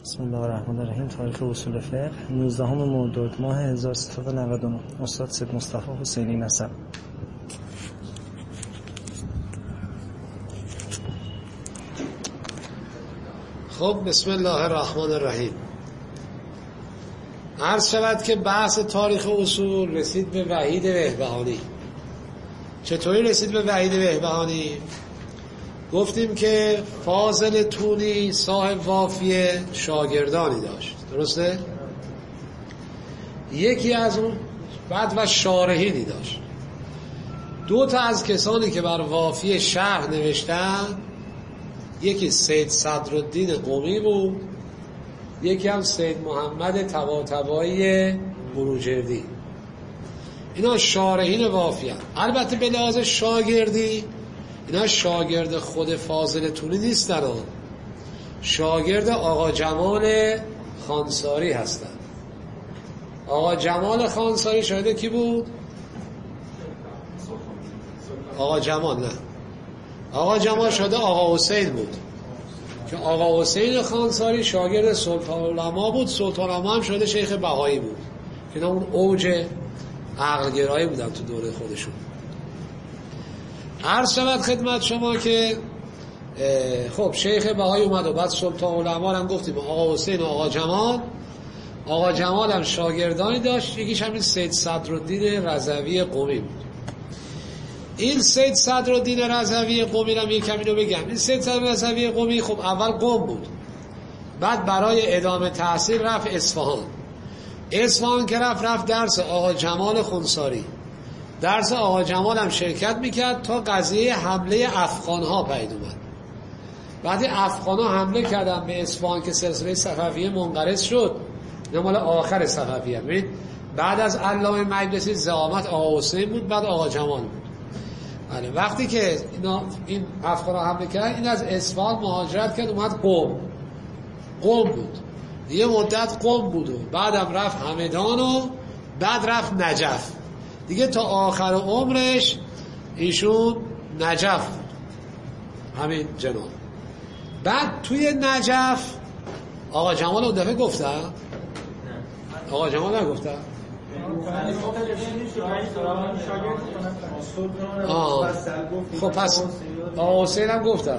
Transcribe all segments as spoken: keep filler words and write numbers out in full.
بسم الله الرحمن الرحیم. تاریخ اصول فقه نوزدهم مرداد ماه هزار و سیصد و نود و نه. استاد سید مصطفی حسینی نسب. خب بسم الله الرحمن الرحیم. عرض شود که بحث تاریخ اصول رسید به وحید بهبهانی. چطوری رسید به وحید بهبهانی؟ گفتیم که فاضل تونی صاحب وافیه شاگردانی داشت، درسته؟ یکی از اون بعد و شارحینی داشت. دو تا از کسانی که بر وافیه شرح نوشتن، یکی سید صدرالدین قمی بود، یکی هم سید محمد طباطبایی بروجردی. اینا شارحین وافیه. البته به لحاظ شاگردی اینا شاگرد خود فاضل تونی نیستن، شاگرد آقا جمال خانساری هستن. آقا جمال خانساری شاید کی بود؟ آقا جمال نه آقا جمال شاید آقا حسین بود که آقا حسین خانساری شاگرد سلطان العلماء بود. سلطان العلماء هم شاید شیخ بهایی بود که اینا اون اوج عقلگرایی بودن تو دوره خودشون. عرض شود خدمت شما که خب شیخ بهایی اومد و بعد سلطان العلماء هم گفتیم آقا حسین و آقا جمال. آقا جمال هم شاگردانی داشت، یکیش همین سید صدرالدین رضوی قمی بود. این سید صدرالدین رضوی قمی رو یه کمی رو بگم. این سید صدرالدین رضوی قمی خب اول قم بود، بعد برای ادامه تحصیل رفت اصفهان. اصفهان که رفت رفت درس آقا جمال خانساری. درس آقا جمال هم شرکت میکرد تا قضیه حمله افغان ها پید اومد. بعد افغان ها حمله کردن به اصفهان که سلسله صفویه منقرض شد. نه مال آخر صفویه. ببین بعد از علامه مجلسی زعامت آقا حسین بود، بعد آقا جمال بود. بله وقتی که اینا این افغان ها حمله کردن، این از اصفهان مهاجرت کرد اومد قم. قم بود یه مدت قم بود و بعدم رفت همدان و بعد رفت نجف. دیگه تا آخر عمرش ایشون نجف بود، همین جناب. بعد توی نجف آقا جمال اون دفعه گفتن؟ آقا جمال نگفتن؟ آه. خب پس آقا حسین هم گفتن.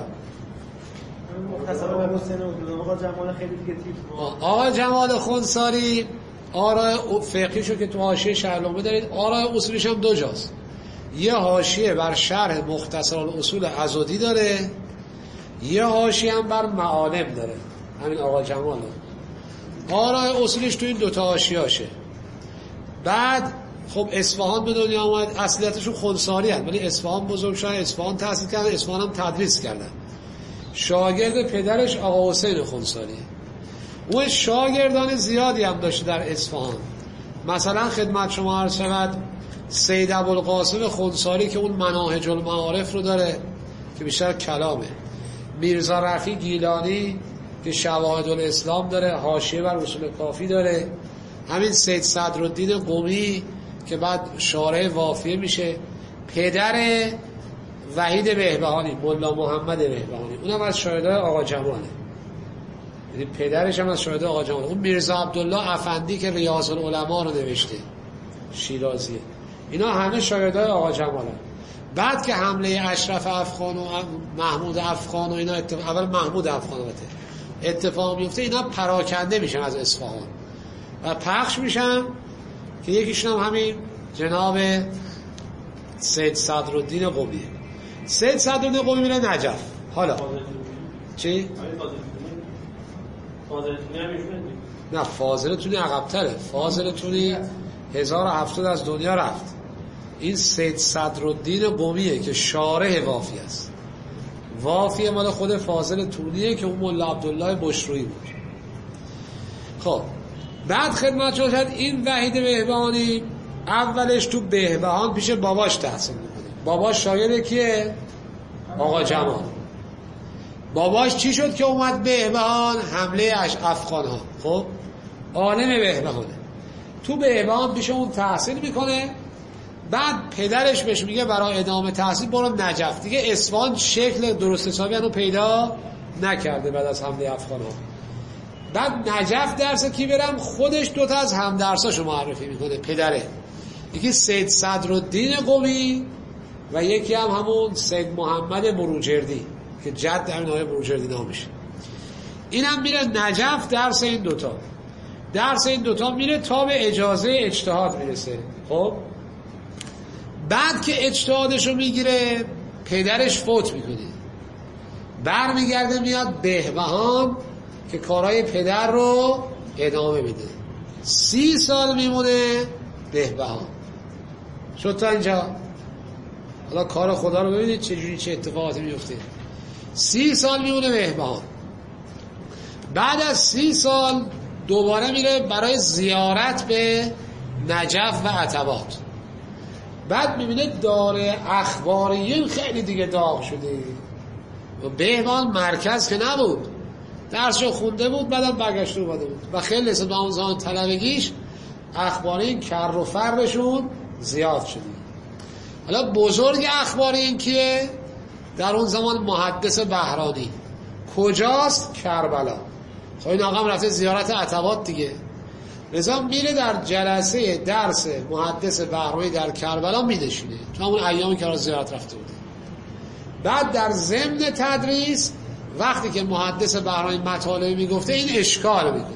آقا جمال خانساری آراء فقهیشو که تو حاشیه شهرنامه دارید، آراء اصولیش هم دو جاست. یه حاشیه بر شرح مختصر الاصول عضدی داره، یه حاشیه هم بر معالم داره. همین آقا جمال آراء اصولیش تو این دوتا حاشیه‌اشه. بعد خب اصفهان به دنیا آمد، اصلیتشون خانساری هست ولی اصفهان بزرگ شدن، اصفهان تحصیل کردن، اصفهان هم تدریس کردن. شاگرد پدرش آقا حسین خانساری. اون شاگردان زیادی هم داشته در اصفهان. مثلا خدمت شما عرض شود سید ابوالقاسم خانساری که اون مناهج المعارف رو داره که بیشتر کلامه. میرزا رفیع گیلانی که شواهد الاسلام داره، حاشیه بر اصول کافی داره. همین سید صدرالدین قمی که بعد شارح وافیه میشه. پدر وحید بهبهانی مولا محمد بهبهانی، اونم از شاگردای آقا جماله، یعنی پدرش هم از شاگردای آقا جماله. اون میرزا عبدالله افندی که ریاض العلماء رو نوشته شیرازیه، اینا همه شاگردای آقا جماله. بعد که حمله اشرف افغان و محمود افغان و اینا اتفاق، اول محمود افغان اتفاق میفته، اینا پراکنده میشن از اصفهان و پخش میشن که یکیشون هم همین جناب سید صدرالدین قمیه. سید صدرالدین قمی میره نجف. حالا چی؟ نه فاضل تونی عقب‌تره. فاضل تونی هزار و هفتاد از دنیا رفت. این سید صدرالدین قمیه که شارح وافی است. وافی مال خود فاضل تونیه که اون مولا عبدالله بشرویی بود. خب بعد خدمت شد این وحید بهبهانی اولش تو بهبهان پیش باباش تحصیل میکنه. باباش شاگرد کیه؟ آقا جمال. باباش چی شد که اومد بهبهان؟ حمله اش افغان ها. خب عالم بهبهانه، تو بهبهان پیش اون تحصیل میکنه. بعد پدرش بهش میگه برای ادامه تحصیل برو نجف. دیگه اصفهان شکل درست حسابی رو پیدا نکرده بعد از حمله افغان ها. بعد نجف درس کی برم؟ خودش دوتا از هم درساشو معرفی میکنه پدره، یکی سید صدرالدین قمی و یکی هم همون سید محمد بروجردی که جد همین آقای بروجردی نامشه. اینم میره نجف درس این دوتا، درس این دوتا میره تا به اجازه اجتهاد میرسه. خب بعد که اجتهادشو میگیره پدرش فوت میکنه، بر میگرده میاد بهبهان که کارهای پدر رو ادامه میده. سی سال میمونه بهبهان. شد تا اینجا؟ حالا کار خدا رو ببینید چجوری چه اتفاقاتی میفته. سی سال میمونه بهبهان. بعد از سی سال دوباره میره برای زیارت به نجف و عتبات. بعد میبینه دار اخباریین خیلی دیگه داغ شده. بهبهان مرکز که نبود، درسشو خونده بود، بعدم برگشته اومده بود و خیلی نسبت به اون زمان طلبگیش اخباریین کر و فرشون زیاد شده. حالا بزرگ اخباریین کیه؟ در اون زمان محدث بهرانی. کجاست؟ کربلا. خب این آقا هم رفته زیارت عتبات دیگه، لذا میره در جلسه درس محدث بهرانی در کربلا میدشینه تو همون ایامی که را زیارت رفته بوده. بعد در ضمن تدریس وقتی که محدث بهرانی مطالبه میگفته این اشکال میکنه.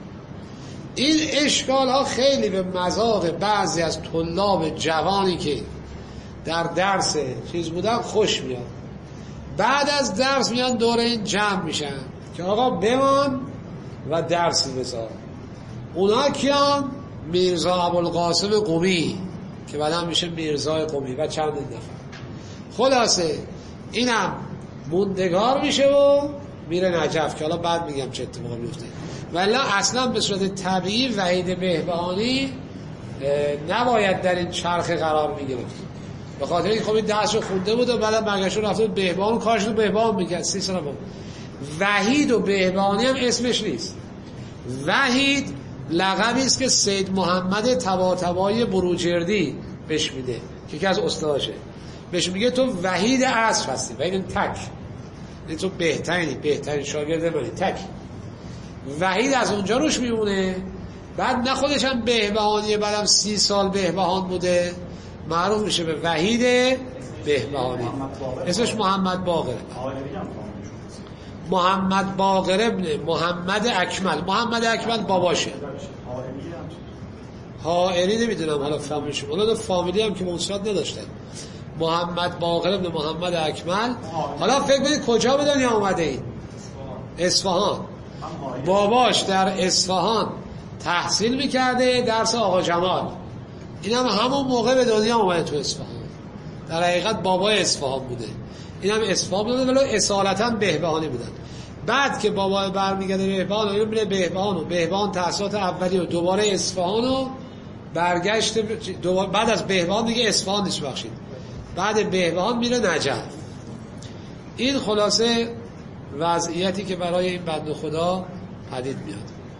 این اشکال ها خیلی به مذاق بعضی از طلاب جوانی که در درس چیز بودن خوش میاد. بعد از درس میان دور این جمع میشن که آقا بمان و درسی بذار. اونا کیان؟ میرزا ابوالقاسم قمی که بعدم میشه میرزا قمی و چند نفر. خلاصه اینم موندگار میشه و میره نجف که حالا بعد میگم چه اتفاقی میفته. ولی اصلا به صورت طبیعی وحید بهبهانی نباید در این چرخ قرار میگرفت، به خاطر اینکه خب این درسشو خونده بود و بعدم برگشت رفته بود بهبهان، کارش رو بهبهان میکرد. سی سال بود. وحید و بهبهانی هم اسمش نیست. وحید لقبی است که سید محمد طباطبایی بروجردی بهش میده که یکی از استاداشه. بهش میگه تو وحید عصر هستی، وحید تک، یعنی تو بهترینی، بهترین شاگرد منی، تک. وحید از اونجا روش میمونه. بعد نه خودش هم بهبهانیه، بعدم سی سال بهبهان بوده، معروف میشه به وحید بهبهانی. اسمش محمد باقره. محمد باقر ابن محمد اکمل. محمد اکمل باباشه. حائری نمیدونم حالا فامیلیشون، حالا فامیلی هم که منصرت نداشتن. محمد باقر ابن محمد اکمل. حالا فکر کنید کجا به دنیا اومده این؟ اصفهان. باباش در اصفهان تحصیل میکرده درس آقا جمال. این هم همون موقع به دنیا اومده تو اصفهان. در حقیقت بابای اصفهان بوده. این هم اصفهان بوده ولی اصالتا بهبهانی بودن. بعد که بابا برمیگرده بهبهان و میره بهبهان و بهبهان تحصیلات اولی و دوباره اصفهان و برگشت دوباره بعد از بهبهان دیگه اصفهان نیست بخشید. بعد بهبهان میره نجف. این خلاصه وضعیتی که برای این بنده خدا پدید میاد.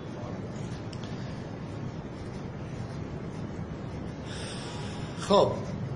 خب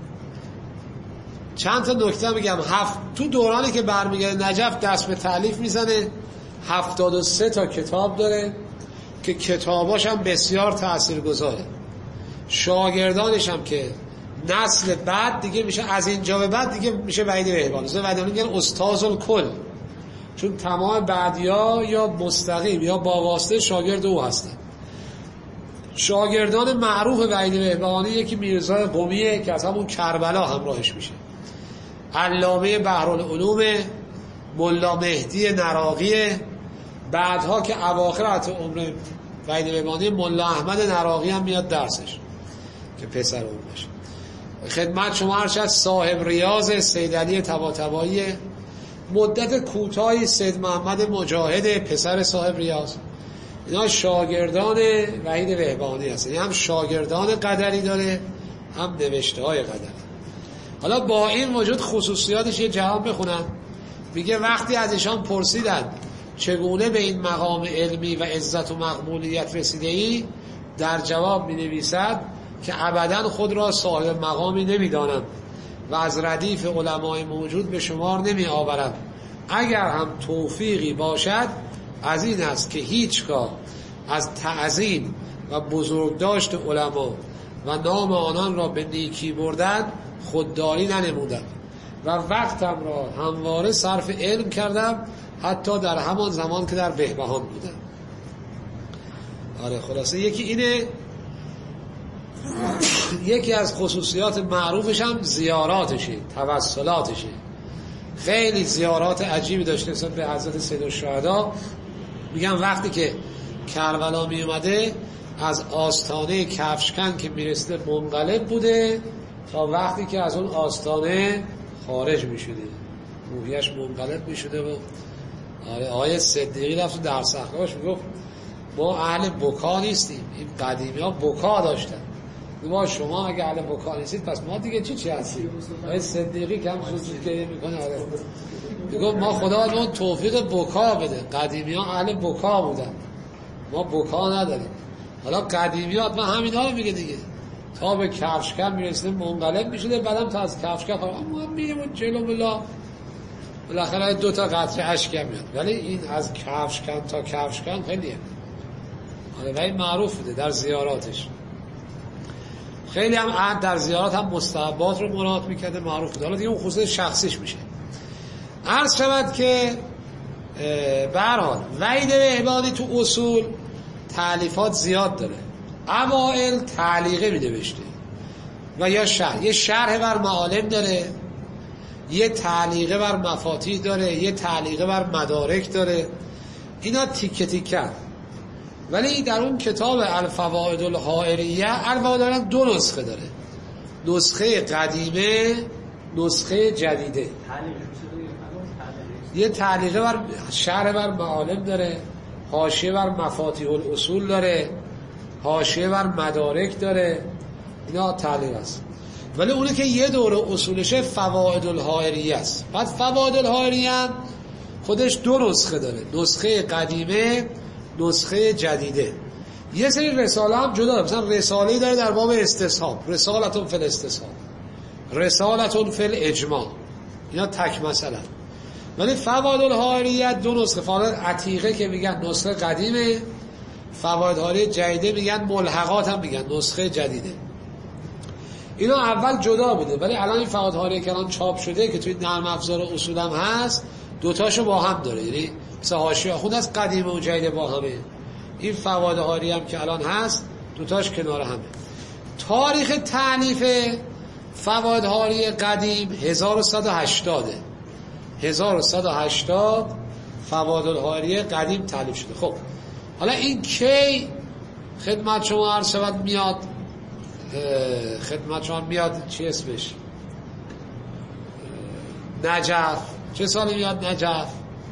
چند تا نکته میگم. هفت تو دورانی که برمیگرده نجف دست به تألیف میزنه. هفتاد و سه تا کتاب داره که کتاباش هم بسیار تاثیرگذاره. شاگردانش هم که نسل بعد دیگه میشه، از اینجا به بعد دیگه میشه وحید بهبهانی. وحید بهبهانی میگن استاذ الکل، چون تمام بعدیا یا مستقیم یا با واسطه شاگرد او هستن. شاگردان معروف وحید بهبهانی یکی میرزا قمیه که از همون کربلا همراهش میشه، علامه بحرالعلوم، ملا مهدی نراقیه، بعدها که اواخر عمر وحید بهبهانی ملا احمد نراقی هم میاد درسش که پسر اون باشه. خدمت شما هرچه از صاحب ریاض سید علی طباطبایی، مدت کوتاهی سید محمد مجاهد پسر صاحب ریاض. اینا شاگردان وحید بهبهانی هستن. هم شاگردان قدری داره هم نوشته های قدری. حالا با این وجود خصوصیاتش یه جواب بخونم. میگه وقتی از ایشان پرسیدن چگونه به این مقام علمی و عزت و مقبولیت رسیده ای، در جواب می نویسد که ابدا خود را صاحب مقامی نمی دانم و از ردیف علمای موجود به شمار نمی آورم. اگر هم توفیقی باشد از این است که هیچگاه از تعظیم و بزرگداشت علما و نام آنان را به نیکی بردن خودداری ننمودم و وقتم را همواره صرف علم کردم، حتی در همان زمان که در بهبهان بودم. آره خلاصه یکی اینه. یکی از خصوصیات معروفش هم زیاراتشه، توسلاتشه. خیلی زیارات عجیبی داشته نسبت به حضرت سیدالشهدا. میگم وقتی که کربلا می اومده از آستانه کفشکن که میرسیده منقلب بوده تا وقتی که از اون آستانه خارج میشده روحیش منقلب میشده. و آره آیه صدیقی رفت در صحراش میگفت ما اهل بکا نیستیم، این قدیمی ها بکا داشتن. ما شما اگه اهل بکا نیستید پس ما دیگه چی چی هستیم؟ آیه صدیقی کم سوزید که میکنه. آره میگفت ما خدا اون توفیق بکا بده. قدیمی ها اهل بکا بودن، ما بکا نداریم. حالا قدیمی ها ما همین ها رو میگه دیگه، تا به کفشکن میرسیده منقلب میشده، بعدم تا از کفشکن خواهد ما میریم جلو بلا بالاخره دو تا قطره اشک میاد. ولی این از کفشکن تا کفشکن خیلیه. آره و این معروف بوده در زیاراتش. خیلی هم عهد در زیارات هم مستحبات رو مراعات میکرده، معروف بوده. حالا دیگه اون خصوص شخصیش میشه. عرض شود که به هر حال وحید بهبانی تو اصول تألیفات زیاد داره. اوائل تعلیقه می نوشته و یا شرح، یه شرح بر معالم داره، یه تعلیقه بر مفاتیح داره، یه تعلیقه بر مدارک داره. اینا تیکه تیکه. ولی در اون کتاب الفوائد الحائریه الفوائد دو نسخه داره، نسخه قدیمه، نسخه جدیده. یه تعلیقه بر شرح بر معالم داره، حاشیه بر مفاتیح الاصول داره، حاشیه بر مدارک داره. اینا تعلیق است. ولی اونه که یه دوره اصولشه فوائد الحائریه است. بعد فوائد الحائریه هم خودش دو نسخه داره، نسخه قدیمه، نسخه جدیده. یه سری رساله هم جدا داره. مثلا رساله‌ای داره در باب استصحاب، رسالتون فی الاستصحاب، رسالتون فی الاجماع. اینا تک مثلا. ولی فوائد الحائریه دو نسخه، فوائد عتیقه که میگن نسخه قدیمه، فوائد الحائریه جدیده میگن ملحقات هم میگن نسخه جدیده. اینا اول جدا بوده، ولی الان این فوائد الحائریه که الان چاپ شده که توی نرم افزار اصول هم هست، دوتاشو با هم داره. یعنی مثل حاشیه خود از قدیمه و جدیده با همه. این فوائد الحائریه هم که الان هست دوتاش کنار همه. تاریخ تألیف فوائد الحائریه قدیم هزار و صد و هشتاد هزار و صد و هشتاد فوائد الحائریه قدیم تألیف شده. خب حالا این کی خدمت شما عرض شود میاد؟ خدمت شما میاد چی اسمش؟ نجف. چه سالی میاد نجف؟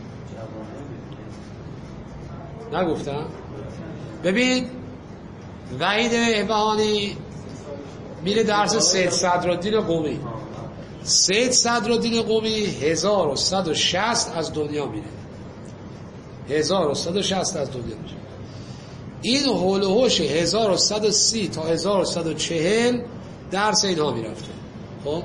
نگفتم؟ ببین وحید بهبهانی میره درس سید صدرالدین قمی. سید صدرالدین قمی هزار و صد و شصت از دنیا میره، هزار و صد و شصت از دنیا میره. این هول و هوش هزار و صد و سی تا هزار و صد و چهل درس اینها میرفته. خب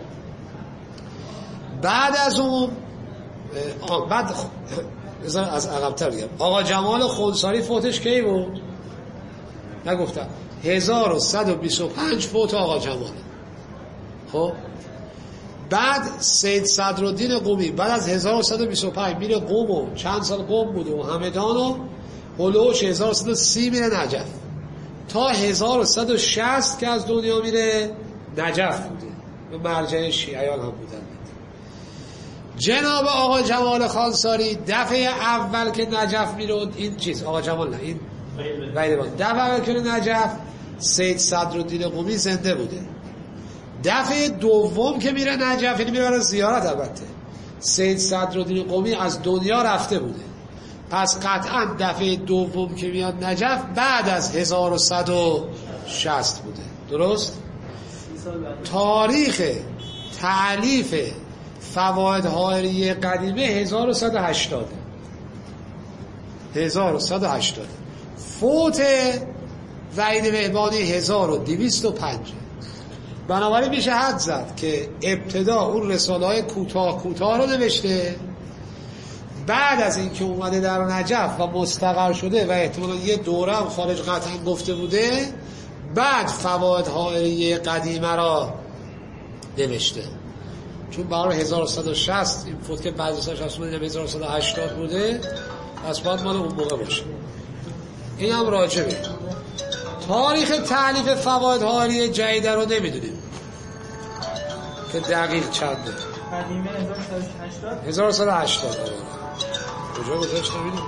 بعد از اون بعد از عقب‌تر بگم، آقا جمال خونساری فوتش کی بود؟ نگفتم. هزار و صد و بیست و پنج فوت آقا جمال. خب بعد سید صدرالدین قمی بعد از هزار و صد و بیست و پنج میره قم و چند سال قم بوده و همدان و هلوش هزار و صد و سی میره نجف تا هزار و صد و شصت که از دنیا میره نجف بوده و مرجع شیعیان هم بودن. جناب آقا جمال خانساری دفعه اول که نجف میره این چیز آقا جمال نه این وحید دفعه اول که نجف سید صدرالدین قمی زنده بوده. دفعه دوم که میره نجف یعنی میره برای زیارت، البته سید صدرالدین قمی از دنیا رفته بوده. پس قطعا دفعه دوم که میاد نجف بعد از هزار و صد و شصت بوده. درست؟ تاریخ تألیف فوائد الحائریه قدیمه هزار و صد و هشتاد هزار و صد و هشتاد. فوت وحید بهبانی هزار و دویست و پنج. بنابراین میشه حد زد که ابتدا اون رساله های کوتاه کوتاه رو نوشته، بعد از اینکه اومده در نجف و مستقر شده و احتمالا یه دوره هم خارج قطعا گفته بوده، بعد فواید حائریه قدیمه را نوشته. چون برای هزار و صد و شصت این فوت که بعد از هزار و صد و شصت هزار و صد و هشتاد بوده، پس باید مال اون موقع باشه. این هم راجبه. تاریخ تألیف فواید حائریه جدیده رو نمیدونیم که دقیق چنده. قدیمه هزار و صد و هشتاد هزار و صد و هشتاد کجا گذاشت نمیدونم.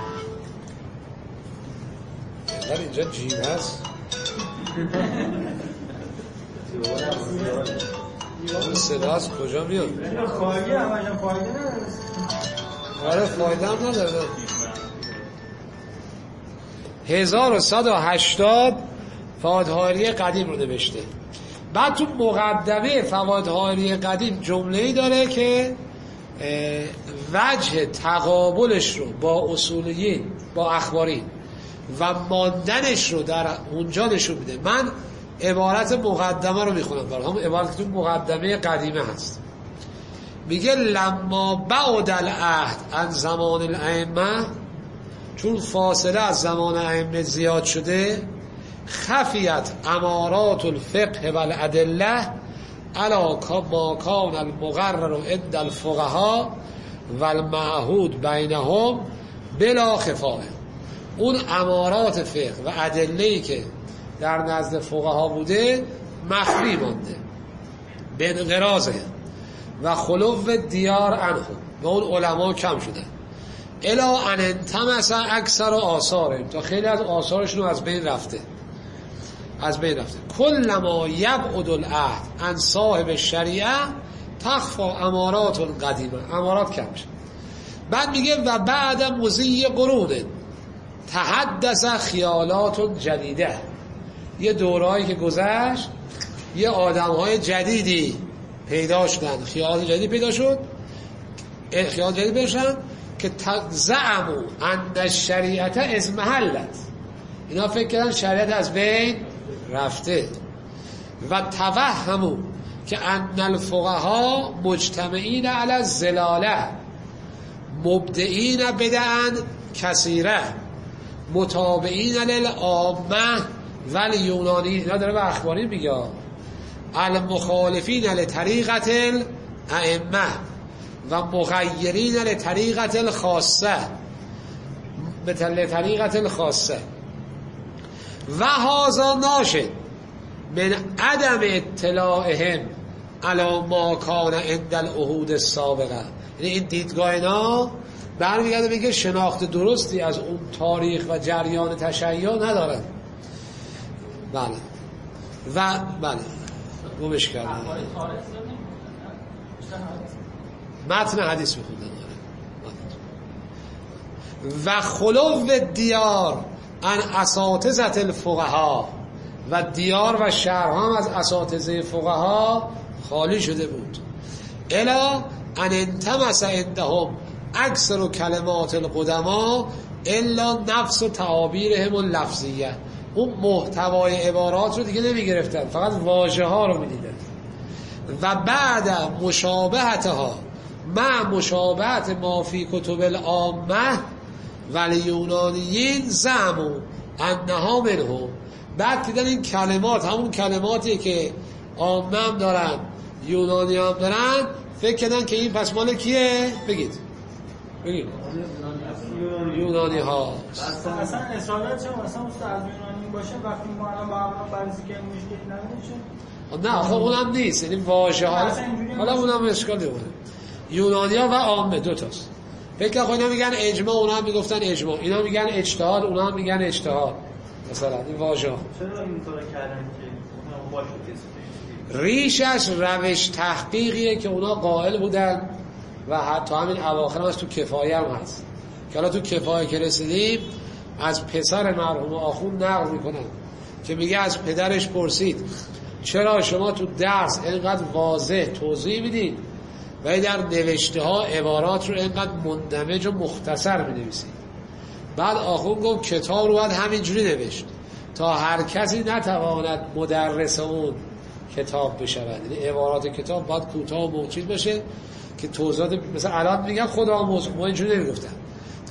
اینقدر اینجا جیب هست. این صدا از کجا میاد؟ فایده هم اجا فایده نداره. آره فایده هم نداره. هزار و صد و هشتاد فواید حائریه قدیم رو نوشته. بعد تو مقدمه فواید حائریه قدیم جمله‌ای داره که وجه تقابلش رو با اصولیین با اخباری و ماندنش رو در اونجا نشون میده. من عبارت مقدمه رو میخونم برای هم عبارت که تو مقدمه قدیمه هست. میگه لما بعد العهد عن زمان الائمه، چون فاصله از زمان ائمه زیاد شده، خفیت امارات الفقه و الادله علی ما کان المقرر عند الفقهاء و المعهود بینهم بلا خفاء. اون امارات فقه و ادله‌ای که در نزد فقها بوده مخفی مانده، به انقراضه و خلو دیار عنهم، و اون علما کم شدن. الا ان انتمس اکثر آثارهم، تا خیلی از آثارشون از بین رفته از بین رفته. کلما یبعد العهد عن صاحب شریعه تخفی امارات قدیمه، امارات کم شد. بعد میگه و بعد مضی قرون تحدث خیالات جدیده، یه دورهایی که گذشت یه آدمهای جدیدی پیدا شدن، خیال جدید پیدا شد خیال جدید پیدا شدن که زعموا ان الشریعه از محلت، اینا فکر کردن شریعت از بین رفته. و توهموا که ان الفقهاء مجتمعین علی الزلاله مبدعین بدعا کثیره متابعین للعامه ولی یونانی، اینا داره به اخباری میگه، المخالفین لطریقت الائمه و مغیرین لطریقت الخاصه مثل طریقت الخاصه و هذا ناشد من عدم اطلاعهم علی ما کان عند العهود السابقه. یعنی این دیدگاه اینا برمیگرده میگه شناخت درستی از اون تاریخ و جریان تشیع ندارن. بله و بله گمش کردن متن حدیث میخوندن. و خلو دیار ان اساتذه الفقها، و دیار و شهرها هم از اساتذه فقها خالی شده بود. الا ان انتمس عندهم اکثر کلمات القدما الا نفس و تعابیرهم اللفظیه، اون محتوای عبارات رو دیگه نمی گرفتن، فقط واژه ها رو می دیدن. و بعد مشابهتها مع مشابهت ما فی کتب العامه ولی یونانیین زعموا انها منهم، بعد دیدن این کلمات همون کلماتی که عامه هم دارن یونانی هم دارن، فکر کردن که این پس مال کیه؟ بگید بگید یونانی ها. اصلا اصالت چه مثلا از یونانی باشه وقتی ما الان با هم بررسی کنیم مشکلی نداره. نه خب اونم نیست، یعنی واژه ها حالا اونم اشکال داره. یونانی ها و عامه دو تاست. فکر کنم اینا میگن اجماع، اونا هم میگفتن اجماع، اینا میگن اجتهاد، اونا هم میگن اجتهاد. مثلا این واژه ها چرا اینطور کردن که اونا باشه؟ ریشش روش تحقیقیه که اونا قائل بودن و حتی همین اواخر هم از تو کفایه هم هست که حالا تو کفایه که رسیدیم از پسر مرحوم آخوند نقل میکنن که میگه از پدرش پرسید چرا شما تو درس اینقدر واضح توضیح میدید و در نوشته ها عبارات رو اینقدر مندمج و مختصر مینویسید؟ بعد آخوند گفت کتاب رو باید همینجوری نوشت تا هر کسی نتواند مدرس اون کتاب بشود، یعنی عبارات کتاب باید کوتاه و موجود باشه که توضیحات مثلا الان میگن خدا آموز، ما اینجوری نمیگفتن،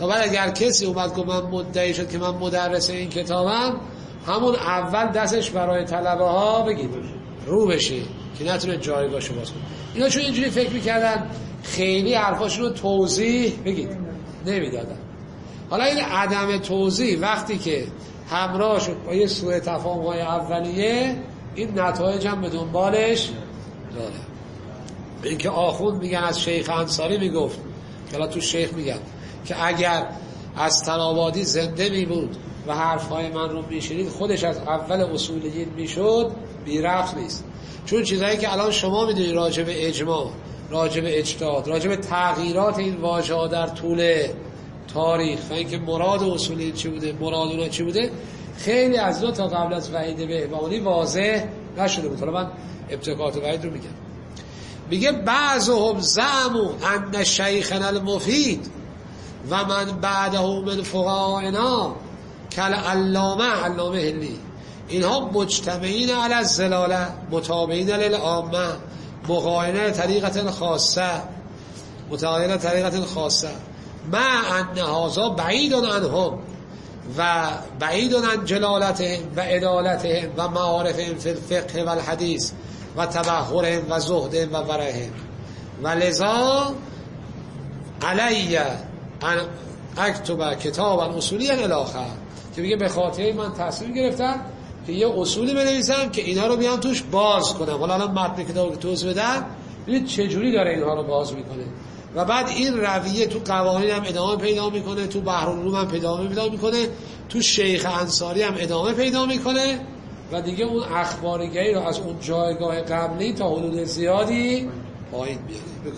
تا بعد اگر کسی اومد که من مدعی شد که من مدرس این کتابم، همون اول دستش برای طلبه ها بگید رو بشه که نتونه جایگاهشو باز کنه. اینا چون اینجوری فکر میکردن خیلی حرفاشون رو توضیح بگید نمیدادن. حالا این عدم توضیح وقتی که همراه شد با یه سوء تفاهم‌های اولیه، این نتایج هم به دنبالش داره. این که آخوند میگن از شیخ انصاری میگفت، حالا تو شیخ میگن که اگر از طنابادی زنده میبود و حرفهای من رو میشنید خودش از اول اصولیین میشد، بی رفت نیست. چون چیزایی که الان شما میدونید راجع به اجماع، راجع به اجتهاد، راجع به تغییرات این واژه‌ها در طول تاریخ و اینکه مراد اصولیین چی بوده، مراد اونا چی بوده، خیلی از اینا تا قبل از وحید بهبهانی واضح نشده بود. حالا من ابتکارات وحید رو میگم. میگه بعضهم زعموا ان شیخنا المفید و من بعده من فقهائنا کل علامه علامه هلی، اینها مجتمعین علی الزلاله متابعین للعامه مقاینه طریقت خاصه متعاینه طریقت خاصه مع ان هذا بعید عنهم و بعید عن جلالتهم و عدالتهم و معارفهم فی الفقه و الحدیث و تبحرهم و زهدهم و ورعهم و لذا علی ان اکتب کتابا اصولیا الاخر، که میگه به خاطر من تصمیم گرفتم که یه اصولی بنویسم که اینا رو بیان توش باز کنم. حالا الان متن کتاب رو توضیح بدم ببینید چه جوری داره اینها رو باز میکنه و بعد این رویه تو قوانین هم ادامه پیدا میکنه، تو بحرالعلوم هم پیدا پیدا میکنه، تو شیخ انصاری هم ادامه پیدا میکنه و دیگه اون اخبارگری رو از اون جایگاه قبلی تا حدود زیادی پایین میاره. بگو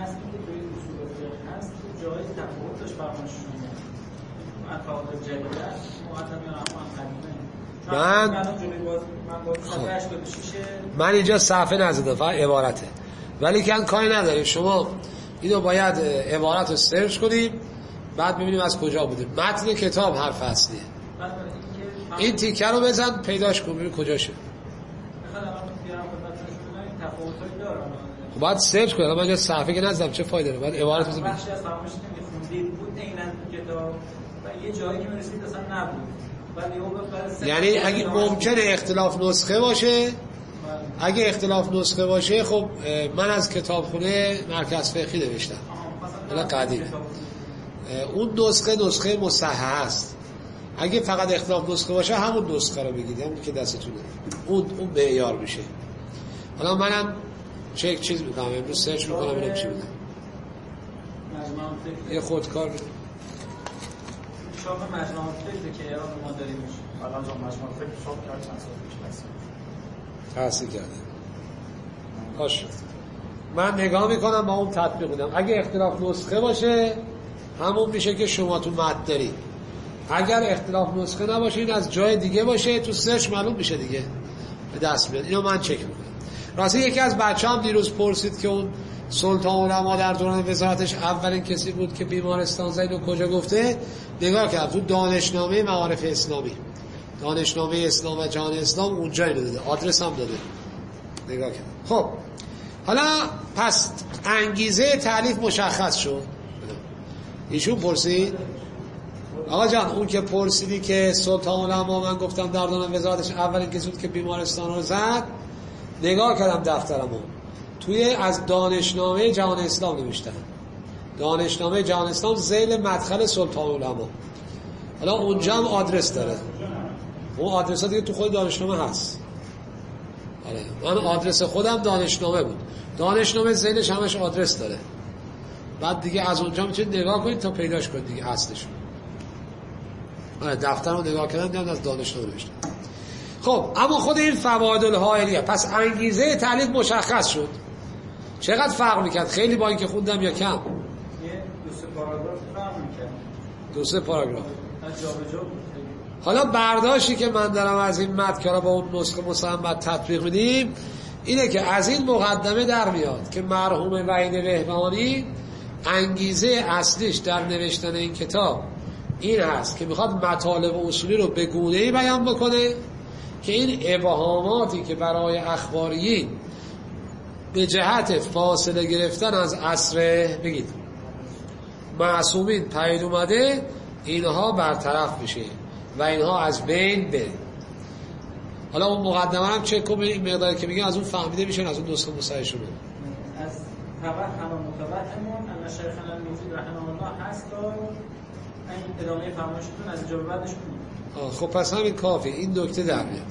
جای تفاوت داشت فرمایشون مطالب جدید من من اینجا صفحه نزدم، فقط عبارته، ولی که کاری نداریم. شما اینو باید عبارت رو سرچ کنیم بعد ببینیم از کجا بوده. متن کتاب حرف اصلیه. این تیکه رو بزن پیداش کن ببین کجا شد. خب باید سرچ کنیم. من اینجا صفحه که نزدم چه فایده داره؟ باید عبارت رو بزنیم. بخشی از فرمایشی که خوندید بود عیناً کتاب و یه جایی که می‌رسید اصلا نبود. یعنی اگه ممکنه اختلاف نسخه باشه، اگه اختلاف نسخه باشه خب من از کتابخونه مرکز فقهی نوشتم حالا قدیمه، اون نسخه نسخه مصحح است. اگه فقط اختلاف نسخه باشه همون نسخه رو بگید، همون که دستتونه، اون اون معیار میشه. حالا منم چک چیز میکنم امروز سرچ میکنم ببینم چی بوده. یه خودکار شاپ مجموعه فکر که ایران ما داریم الان جا مجموعه فکر شاپ کرد چند سال پیش تحصیل کرده. باشه من نگاه میکنم با اون تطبیق میدم. اگه اختلاف نسخه باشه همون میشه که شما تو متن دارید. اگر اختلاف نسخه نباشه این از جای دیگه باشه تو سرچ معلوم میشه دیگه به دست میاد. اینو من چک میکنم. راستی یکی از بچه‌ام دیروز پرسید که اون سلطان علما در دوران وزارتش اولین کسی بود که بیمارستان زید و کجا گفته. نگاه کرد تو دانشنامه معارف اسلامی، دانشنامه اسلام و جهان اسلام اونجا اینو داده، آدرس هم داده. نگاه کرد. خب حالا پس انگیزه تالیف مشخص شد. ایشون پرسید آقا جان اون که پرسیدی که سلطان علما من گفتم در دوران وزارتش اولین کسی بود که بیمارستان رو زد، نگاه کردم دفترمو توی از دانشنامه جهان اسلام نوشتن، دانشنامه جهان اسلام ذیل مدخل سلطان علما. حالا اونجا هم آدرس داره، اون آدرس ها دیگه تو خود دانشنامه هست. آره من آدرس خودم دانشنامه بود، دانشنامه ذیلش همش آدرس داره. بعد دیگه از اونجا میتونید نگاه کنید تا پیداش کنید دیگه اصلش. آره دفتر رو نگاه کردن دیدن از دانشنامه نوشتن. خب اما خود این فواید الهائلیه، پس انگیزه تالیف مشخص شد. چقدر فرق میکرد؟ خیلی با اینکه خوندم یا کم؟ یه دو سه پاراگراف فرق میکرد. دو سه پاراگراف. حالا برداشتی که من دارم از این متن که با اون نسخه مصمم تطبیق میدیم اینه که از این مقدمه در میاد که مرحوم وحید بهبهانی انگیزه اصلیش در نوشتن این کتاب این هست که میخواد مطالب اصولی رو به گونه‌ای بیان بکنه که این ابهاماتی که برای اخباریین به جهت فاصله گرفتن از عصر بگید معصومین پدید اومده اینها برطرف میشه و اینها از بین بره. حالا اون مقدمه هم چک کن این مقداری که میگن از اون فهمیده میشن، از اون نسخه مصحح شده. از توهم متوهمون ان شیخنا المفید رحمه الله هست و این ادامه فرمایشتون از اینجا به بعدش بود. خب پس همین کافی، این نکته در میاد. قبلش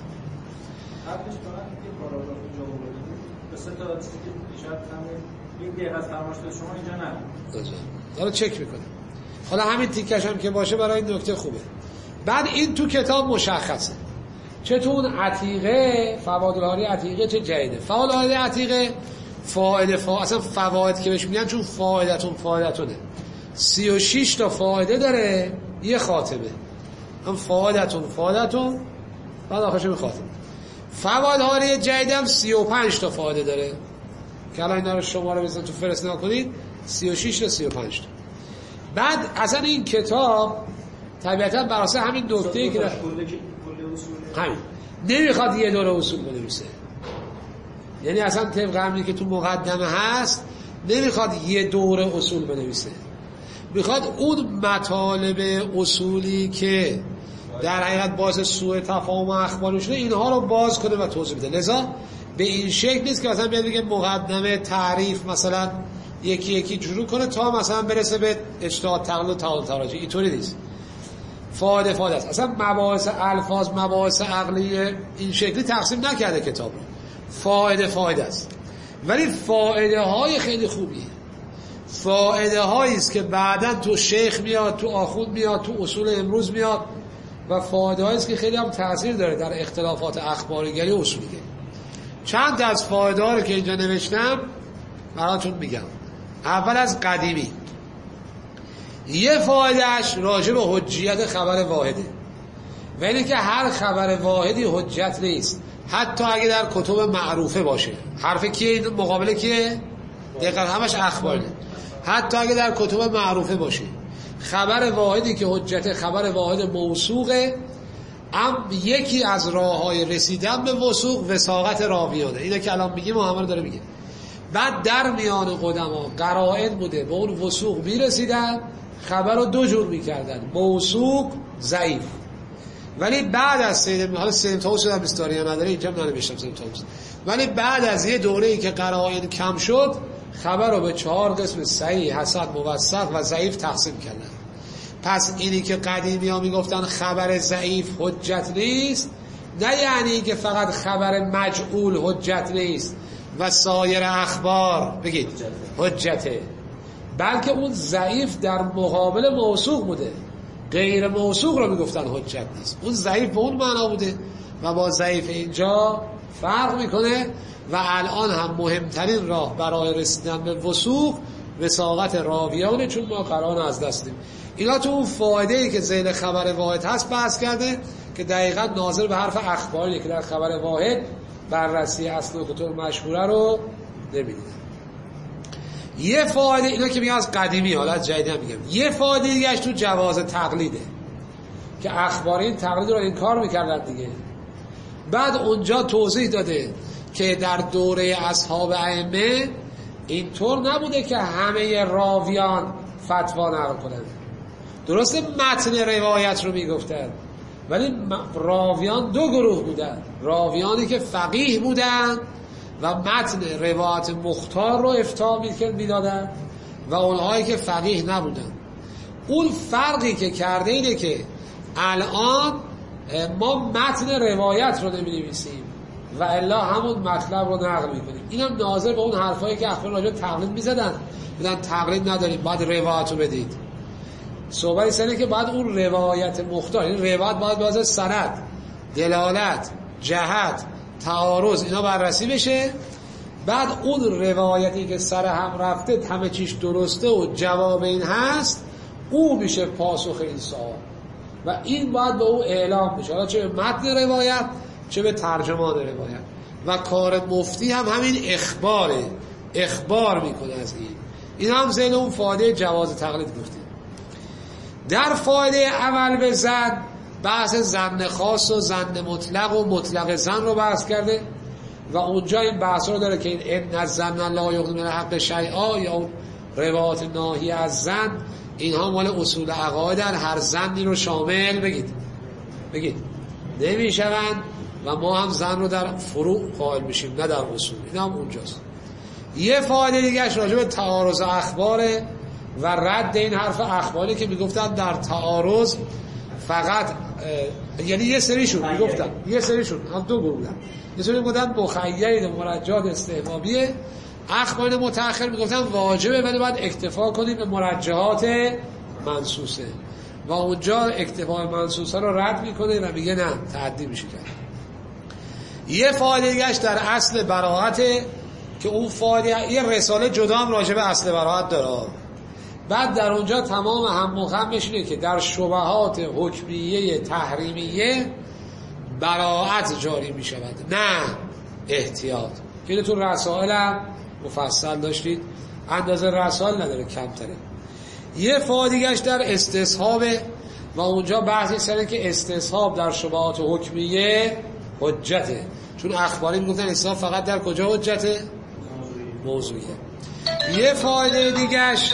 فقط یه پاراگراف جا آورده بود. به سه تا چیزی که شاید همین یک دقیقه از فرمایشتون شما اینجا نبود. حالا چک میکنه. حالا همین تیکش هم که باشه برای این نکته خوبه. بعد این تو کتاب مشخصه. چه تو اون عتیقه فوائد الحاری عتیقه چه جدیده. فوائد الحاری عتیقه فائده فا... اصلا فواید که بهش میگن چون فائدتون فائدتونه سی و شش تا فائده داره یه خاتمه، هم فائدتون فائدتون بعد آخرش هم خاتمه. فوائد الحاری جدید هم سی و پنج تا فائده داره که الان اینا رو شماره بزنید تو فرست نگاه کنید، سی و شش تا سی و پنج تا. بعد اصلا این کتاب طبیعتا بر اساس همین نکته‌ای که همین نمیخواد یه دوره اصول بنویسه، یعنی اصلا طبق همینی که تو مقدمه هست نمیخواد یه دوره اصول بنویسه، میخواد اون مطالب اصولی که در حقیقت باعث سوء تفاهم و اخبار شده اینها رو باز کنه و توضیح بده. لذا به این شکل نیست که مثلا بیاد بگه مقدمه تعریف مثلا یکی یکی شروع کنه تا مثلا برسه به اجتهاد تقلید و تعارض تراجع، اینطوری نیست. فائده فائده است. اصلا مباحث الفاظ مباحث عقلی این شکلی تقسیم نکرده کتاب رو. فائده فائده است، ولی فائده های خیلی خوبیه. فائده هایی است که بعداً تو شیخ میاد، تو آخوند میاد، تو اصول امروز میاد و فائده هایی است که خیلی هم تاثیر داره در اختلافات اخبارگری و اصولیگری. چند تا از فائده ها رو که اینجا نوشتم براتون میگم. اول از قدیمی، یه فایدهش راجع به حجیت خبر واحده و اینه که هر خبر واحدی حجت نیست، حتی اگه در کتب معروفه باشه. حرف کیه؟ مقابله کیه؟ دقیقا همش اخباره. حتی اگه در کتب معروفه باشه خبر واحدی که حجت خبر واحد موثوقه، ام یکی از راههای رسیدن به وثوق وثاقت راویانه. اینه که الان میگیم محمد داره میگه. بعد در میان قدما قرائن بوده به اون وثوق میرسیدن، خبر رو دو جور میکردن، موثوق ضعیف. ولی بعد از سید حالا سید طاووس هم استوری نداره اینجا ننوشتم سید طاووس، ولی بعد از یه دوره‌ای که قرائن کم شد خبر رو به چهار قسم صحیح، حسن، موثق و ضعیف تقسیم کردن. پس اینی که قدیمی ها میگفتن خبر ضعیف حجت نیست، نه یعنی که فقط خبر مجعول حجت نیست و سایر اخبار بگید حجته، بلکه اون ضعیف در مقابل موثوق بوده. غیر موثوق رو میگفتن حجت نیست، اون ضعیف به اون معنا بوده و با ضعیف اینجا فرق میکنه. و الان هم مهمترین راه برای رسیدن به وثوق وثاقت راویانه، چون ما قرآن از دست دیم. اینا تو اون فایده‌ای که ذیل خبر واحد هست بحث کرده که دقیقاً ناظر به حرف اخباری که در خبر واحد بررسی اصل و کتب مشهوره رو نمی‌دید. یه فایده اینا که میگم از قدیمی، حالا از جدیدی هم میگم. یه فایده دیگه تو جواز تقلیده که اخبارین تقلید رو انکار میکردن دیگه. بعد اونجا توضیح داده که در دوره اصحاب ائمه اینطور نبوده که همه راویان فتوا نقل کنند. درسته متن روایت رو میگفتن، ولی راویان دو گروه بودن، راویانی که فقیه بودن و متن روایت مختار رو افتاء میدادن و اونهایی که فقیه نبودن. اون فرقی که کرده اینه که الان ما متن روایت رو نمی‌نویسیم و الا همون مطلب رو نقل میکنیم. اینم ناظر به اون حرفایی که اخبار راجع تقلید میزدن، میگن تقلید نداریم باید روایت رو بدید. صحبت سنه که بعد اون روایت مختار، این روایت باید باید سند، دلالت، جهت، تعارض اینا بررسی بشه. بعد اون روایتی که سر هم رفته همه چیش درسته و جواب این هست، او میشه پاسخ این سوال و این باید به او اعلام بشه، حالا چه به متن روایت چه به ترجمان روایت. و کار مفتی هم همین اخباره، اخبار میکنه از این. این هم زیل اون فایده جواز تقلید گفتیم. در فایده اول به زن بحث زن خاص و زن مطلق و مطلق زن رو بحث کرده و اونجا این بحث رو داره که این ان الزن لا یغنی من حق شیئا یا روایات ناهی از زن اینها مال اصول عقایدن، هر زنی رو شامل بگید بگید نمیشوند و ما هم زن رو در فروع قائل میشیم نه در اصول. این هم اونجاست. یه فایده دیگهش راجع به تعارض اخباره و رد این حرف اخباری که میگفتن در تعارض فقط یعنی یه سریشون میگفتن یه سریشون هم دو گروه بودن، یه سری میگفتن مخیل مرجحات استحبابیه، اخبار متأخر میگفتن واجبه ولی باید اکتفا کنیم به مرجحات منصوصه و اونجا اکتفا منصوصه رو رد میکنه و میگه نه تعدی میشه کرد. یه فایده دیگهش در اصل براءته که اون فایده یه رساله جدا هم راجع به اصل براءت داره. بعد در اونجا تمام هم مخمش اینه که در شبهات حکمیه تحریمیه براءت جاری می شود نه احتیاط. که تو رسائل هم مفصل داشتید، اندازه رسائل نداره کمتره. یه فایدهش در استصحابه و اونجا بحثی سره که استصحاب در شبهات حکمیه حجته، چون اخباری میگفتن استصحاب فقط در کجا حجته؟ موضوعیه. یه فایده دیگهش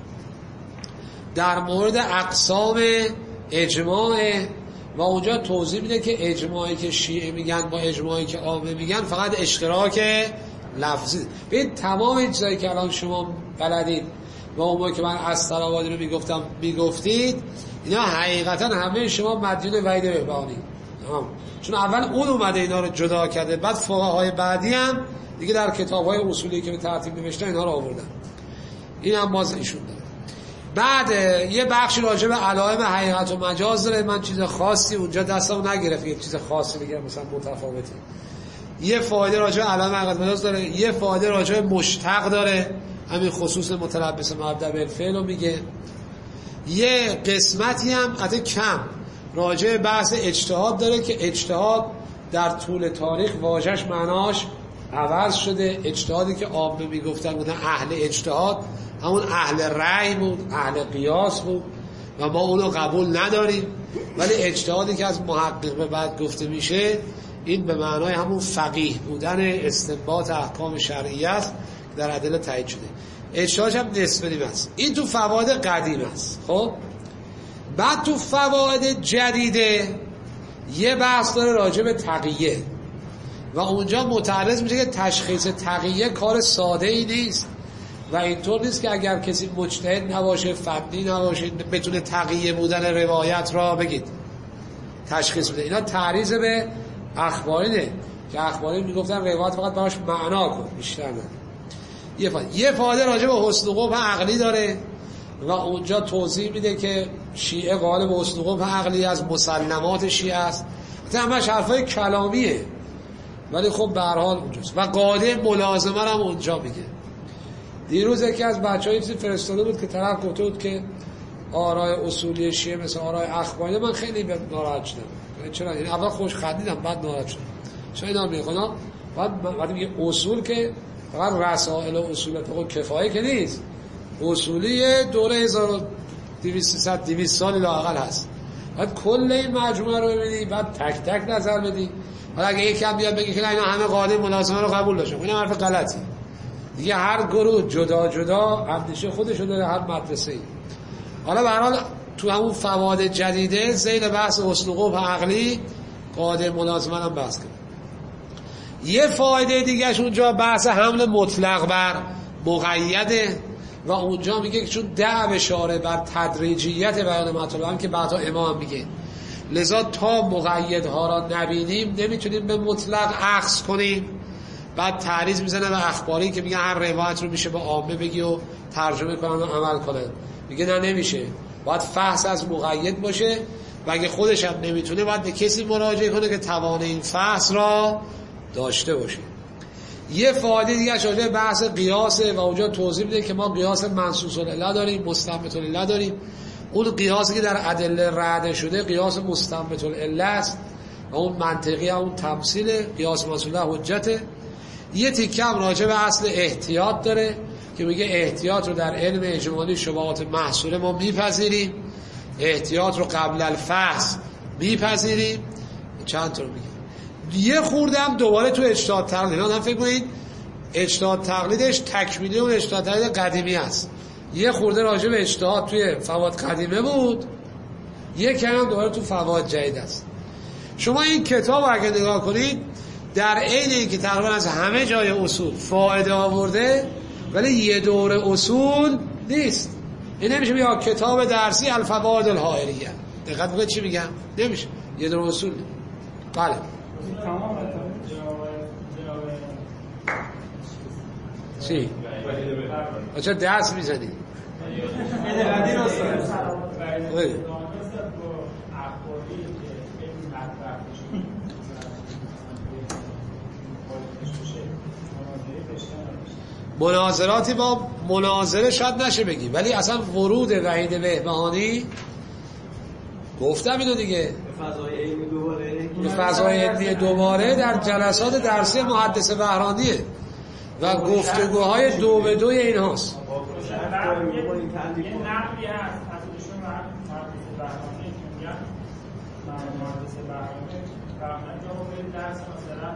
در مورد اقسام اجماع و اونجا توضیح میده که اجماعی که شیعه میگن با اجماعی که عامه میگن فقط اشتراک لفظی. ببین تمام این چیزایی که الان شما بلدید و اون موقع که من اسدآبادی رو میگفتم میگفتید اینا حقیقتا همه شما مدیون وحید بهبهانی، چون اول اون اومده اینا رو جدا کرده، بعد فقهای بعدی هم دیگه در کتاب‌های اصولی که به ترتیب نوشتن اینا رو آوردن. این هم باز ایشون داره. بعد یه بخش راجع به علائم حقیقت و مجاز داره. من چیز خاصی اونجا دستم نگرفت یه چیز خاصی بگم مثلا متفاوته. یه فایده راجع به علائم حقیقت و مجاز داره، یه فایده راجع به مشتق داره، همین خصوص متلبس مبدأ بالفعل رو میگه. یه قسمتی هم حتی کم راجع به بحث اجتهاد داره که اجتهاد در طول تاریخ واژه‌اش معناش عوض شده. اجتهادی که عامه میگفتن بودن اهل اجتهاد همون اهل رأی بود، اهل قیاس بود و ما اونو قبول نداریم، ولی اجتهادی که از محقق به بعد گفته میشه این به معنای همون فقیه بودن استنباط احکام شرعی است در ادله تایید شده. اجتهادش هم نسبی نیم است. این تو فواید قدیم است. خب بعد تو فواید جدیده یه بحث داره راجع به تقیه و اونجا متعرض میشه که تشخیص تقیه کار ساده ای نیست و اینطور نیست که اگر کسی مجتهد نباشه، فنی نباشه، بتونه تقیه بودن روایت را بگید تشخیص بده. اینا تعریض به اخبارینه که اخبارین میگفتن روایت فقط براش معنا کن، بیشتر نه. یه فایده یه فایده راجع به حسن قبح عقلی داره و اونجا توضیح میده که شیعه قائل به حسن قبح عقلی از مسلمات شیعه است. همش حرفای کلامیه ولی خب به هر حال اونجاست. و قاعده ملازمه هم اونجا میگه. دیروز یکی از بچه‌ها چیزی فرستاده بود که طرف گفته بود که آرای اصولی شیعه مثل آرای اخباری. من خیلی ناراحت شدم. چرا؟ یعنی اول خوش خندیدم بعد ناراحت شدم. چرا اینا میگن؟ بعد بعد میگه اصول که فقط رسائل و اصول فقط کفایه که نیست. اصولی دوره هزار و دویست سالی لااقل هست. بعد کل این مجموعه رو ببینی، بعد تک تک نظر بدی. حالا اگه یکی هم بیاد بگه که اینا همه قاعده ملازمه رو قبول داشتن، این حرف غلطی. دیگه هر گروه جدا جدا اندیشه خودشو داره، هر مدرسه‌ای. حالا به هر حال تو همون فواید جدیده زیر بحث حسن قبح عقلی قاعده ملازمه هم بحث کرد. یه فایده دیگهش اونجا بحث حمل مطلق بر مقیده و اونجا میگه که چون دعو اشاره بر تدریجیت بیان مطلب هم که بعدا امام میگه، لذا تا مقیدها را نبینیم نمیتونیم به مطلق اخذ کنیم. بعد تعریض میزنه به اخباری که میگه هر روایت رو میشه به عامه بگی و ترجمه کنن و عمل کنن. میگه نه نمیشه، باید فحص از مقید باشه و اگه خودش هم نمیتونه باید به کسی مراجعه کنه که توان این فحص را داشته باشه. یه فایده دیگه شده بحث قیاسه و اونجا توضیح میده که ما قیاس منصوص العله داریم، مستنبط العله داریم. اون قیاسی که در ادله رد شده قیاس مستنبط العله است و اون منطقی هم اون تمثیل قیاس منصوص العله حجته. یه تیکه هم راجع به اصل احتیاط داره که میگه احتیاط رو در علم اجمالی شبهات محصوره ما میپذیریم، احتیاط رو قبل الفحص میپذیریم. چند تا رو میگه. یه خوردم دوباره تو اجتهاد تقلید. هم فکر کنید اجتهاد تقلیدش تکمیلی اون اجتهاد تقلید قدیمی است. یه خورده راجع به اجتهاد توی فوائد قدیمه بود، یه کمی هم دوباره تو فوائد جدید است. شما این کتاب اگه نگاه کنید در عین اینکه تقریبا از همه جای اصول فایده آورده ولی یه دوره اصول نیست. این نمیشه بیا کتاب درسی الفوائد الحائریه. دقت بکنید چی میگم؟ نمیشه یه دوره اصول. بله تمام چی؟ بچه درس میزنی؟ ادهردی رو استاد مناظراتی با مناظره شاید نشه بگی، ولی اصلا ورود وحید بهبهانی گفتم اینو دیگه به فضای علمی دوباره در جلسات درسی محدث بهرانیه و گفتگوهای دو به دوی این هاست. یه نقلی هست از ایشون محدث بهرانی که میگن محدث بهرانی فرمایند که برید درس مثلا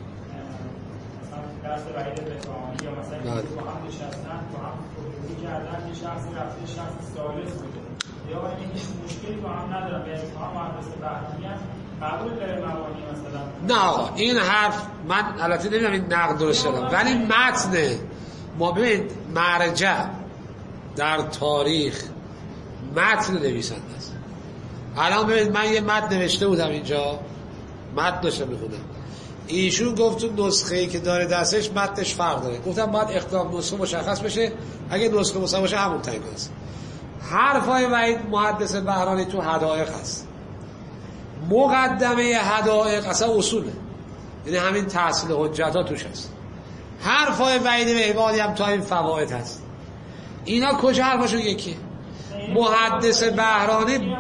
درس وحید بهبهانی یا مثلا با هم نشستن با هم گفتگو کردن یه شخصی رفته شخص ثالث بوده یا این هیچ مشکلی با هم ندارن به اتفاق محدث بهرانی هم قبول داره مبانی مثلا. نه آقا این حرف من البته نمیدونم این نقد درست شدم ولی متن ما ببینید مرجع در تاریخ متن نویسنده است. الان ببینید من یه متن نوشته بودم اینجا، متن داشتم میخونم، ایشون گفت تو نسخه‌ای که داره دستش متنش فرق داره. گفتم باید اختلاف نسخه مشخص بشه، اگه نسخه مشخص باشه همون تایپ است. حرفای وحید محدث بهرانی تو حدائق هست، مقدمه حدائق اصلا اصوله، یعنی همین تحصیل حجت ها توش هست. حرفای وحید بهبهانی هم تو این فوائد هست. اینا کجا حرفاشون یکی؟ محدث بهرانی محدث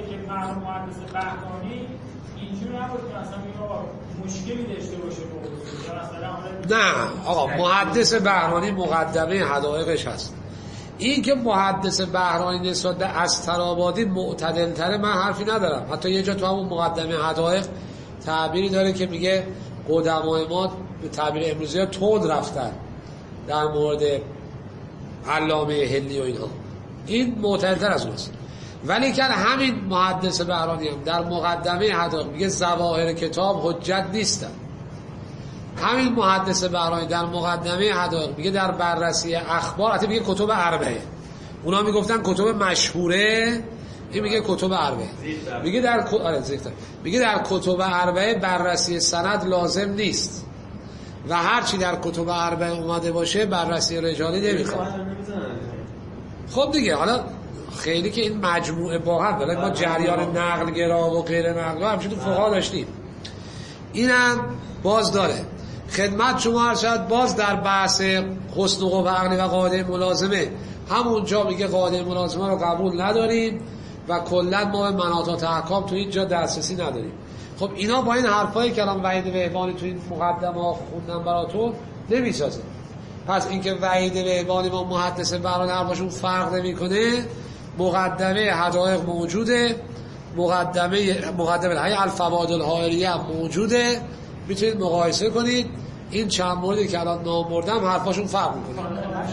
بهرانی اینجوری نبود که اصلا مشکلی داشته باشه با نه آقا محدث بهرانی مقدمه حدائقش هست. این که محدث بهرانی نسبت به استرآبادی معتدل تره من حرفی ندارم. حتی یه جا تو همون مقدمه حدائق تعبیری داره که میگه قدمای ما به تعبیر امروزی ها تند رفتن در مورد علامه هلی و اینها، این معتدل تر از اونست. ولی که همین محدث بهرانی هم در مقدمه حدائق میگه ظواهر کتاب حجت نیستن. همین محدث بهرانی در مقدمه حدائق میگه در بررسی اخبار، حتی میگه کتب اربعه، اونا میگفتن کتب مشهوره، این میگه کتب اربعه، میگه در آره میگه در کتب اربعه بررسی سند لازم نیست و هر چی در کتب اربعه اومده باشه بررسی رجالی نمیخواد. خب دیگه حالا خیلی که این مجموعه با هم، ولی ما جریان نقل گرا و غیر نقل همچنین تو فقها داشتیم، اینم باز داره. خدمت شما هر شد باز در بحث حسن و عقلی و قاعده ملازمه همونجا میگه قاعده ملازمه رو قبول نداریم و کلا ما به مناطات احکام تو اینجا دسترسی نداریم. خب اینا با این حرفایی که الان وحید بهبهانی تو این مقدمه ها خوندن براتون نمیسازه. پس اینکه وحید بهبهانی با محدث بهرانی حرفاشون فرق نمیکنه، مقدمه حدائق موجوده، مقدمه مقدمه های الفوائد الحائریه موجوده، میتونید مقایسه کنید. این چند موردی که الان نام بردم حرفاشون فرق میکنه.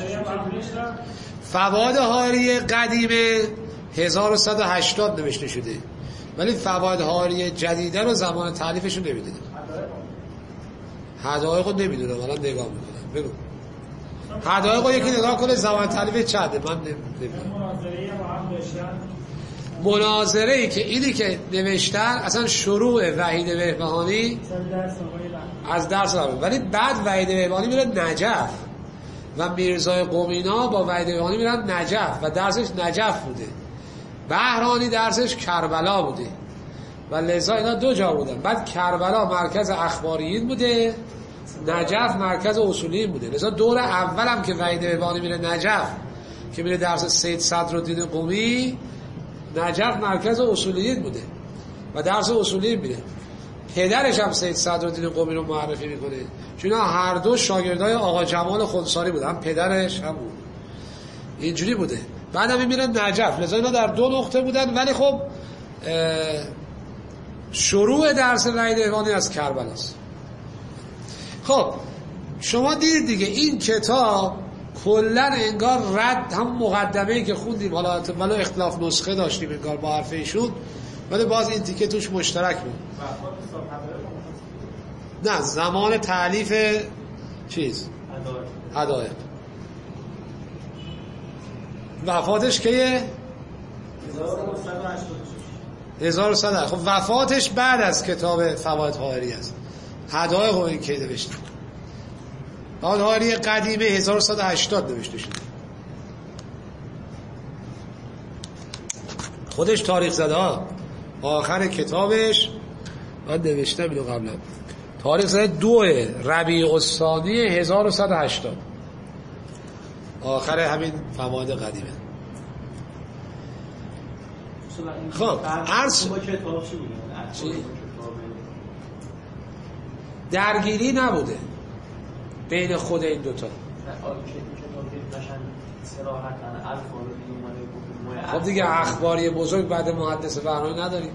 فوائد حائریه قدیمه هزار و صد و هشتاد نوشته شده، ولی فوائد حائریه جدیده رو زمان تالیفشون نمیدونم. حدائق رو نمیدونم، الان نگاه میکنم. بگو حدائق رو یکی نگاه کنه زمان تالیف چنده، من نمیدونم. مناظره ای که اینی که نوشتن اصلا شروع وحید بهبهانی از درس آورد، ولی بعد وحید بهبهانی میره نجف و میرزای قمینا با وحید بهبهانی میرن نجف و درسش نجف بوده، بهرانی درسش کربلا بوده و لذا اینا دو جا بودن. بعد کربلا مرکز اخباریین بوده، نجف مرکز اصولیین بوده. لذا دور اول هم که وحید بهبهانی میره نجف که میره درس سید صدرالدین قمی، نجف مرکز اصولیین بوده و درس اصولیین میده. پدرش هم سید صدرالدین قمی رو معرفی میکنه، چون هر دو شاگردای آقا جمال خونساری بودن، هم پدرش هم بود. اینجوری بوده. بعد هم میره نجف. لذا اینا در دو نقطه بودن، ولی خب شروع درس وحید بهبهانی از کربلاست. خب شما دیدید دیگه این کتاب کلا انگار رد هم مقدمه‌ای که خوندیم، حالا ولو اختلاف نسخه داشتیم انگار با حرف ایشون، ولی باز این تیکه توش مشترک بود. نه زمان تألیف چیز هدایق. وفاتش کیه؟ هزار و صد. خب وفاتش بعد از کتاب فواید حائری است. هدایق رو این کی نوشته؟ فواید حائری قدیمه هزار و صد و هشتاد نوشته شده. خودش تاریخ زده ها. آخر کتابش من نوشتم اینو قبلا، تاریخ زده دو ربیع الثانی هزار و صد و هشتاد، آخر همین فواید قدیمه. خب عرض درگیری نبوده بین خود این دوتا. خب دیگه اخباری بزرگ بعد محدث بهرانی نداریم،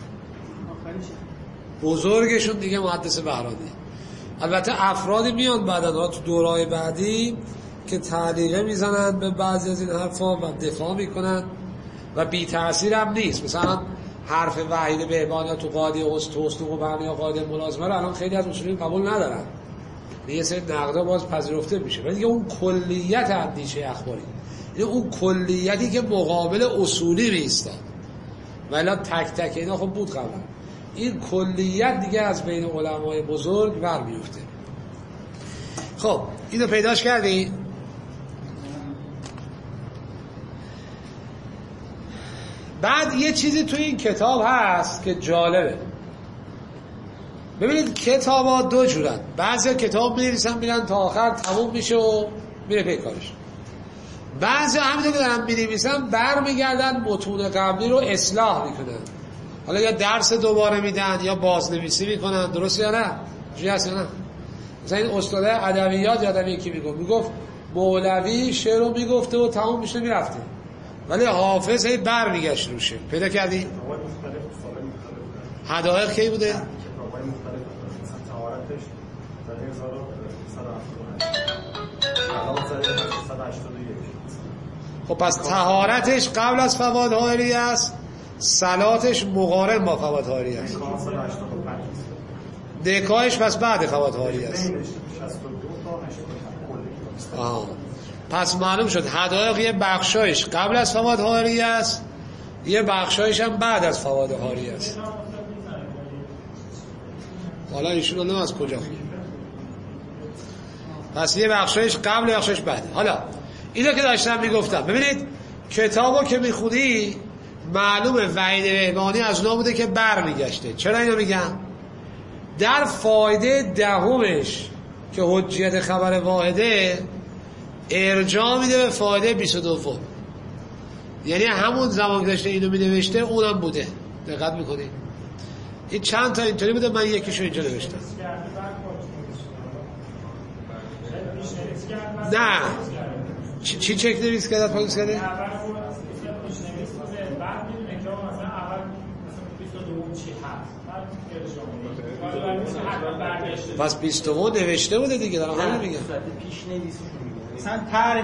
بزرگشون دیگه محدث بهرانی. البته افرادی میان بعداً تو دورهای بعدی که تعلیقه میزنن به بعضی از این حرفا و دفاع میکنن و بی تأثیر هم نیست. مثلا حرف وحید بهبانی تو قاعده استوست و بنی یا قاعده ملازمه رو الان خیلی از اصولیین قبول ندارن، یه سری نقدا باز پذیرفته میشه، ولی دیگه اون کلیت اندیشه اخباری، یعنی اون کلیتی که مقابل اصولی میایستاد، ولی تک تک اینا خب بود قبلا، این کلیت دیگه از بین علمای بزرگ برمیفته. خب اینو پیداش کردی؟ بعد یه چیزی تو این کتاب هست که جالبه. ببینید کتاب ها دو جورن، بعضی کتاب می‌نویسن میرن تا آخر تموم میشه و میره پی کارش، بعضی همینطور که دارن می‌نویسن برمیگردن متون قبلی رو اصلاح میکنن، حالا یا درس دوباره میدن یا بازنویسی میکنن. درسته یا نه؟ چیزی هست یا نه؟ مثلا این استاد ادبیات یادم یکی میگفت میگفت مولوی شعر رو میگفته و تموم میشه میرفته، ولی حافظ هی بر میگشت روشه. پیدا کردی؟ هدایق کی بوده؟ خب پس طهارتش قبل از فواید حائری است، صلاتش مقارن با فواید حائری است، دکایش پس بعد فواید حائری است. آه. پس معلوم شد هدایق یه بخشایش قبل از فواید حائری است، یه بخشایش هم بعد از فواید حائری است. حالا ایشون الان از کجا خوندن؟ پس یه بخشایش قبل و بخشایش بعد. حالا اینو که داشتم میگفتم، ببینید کتابو که میخونی معلومه وحید بهبانی از اونها بوده که بر میگشته. چرا اینو میگم؟ در فایده دهمش که حجیت خبر واحده ارجاع میده به فایده بیست و دو، یعنی همون زمان که داشته اینو مینوشته اونم بوده. دقت میکنید این چند تا اینطوری بوده، من یکیشو اینجا نوشتم. نه چی, چی چک نویس کرده؟ پاکیز کرده؟ پس بیست و دو نوشته بوده دیگه، دارم همین میگم. مثلا طرح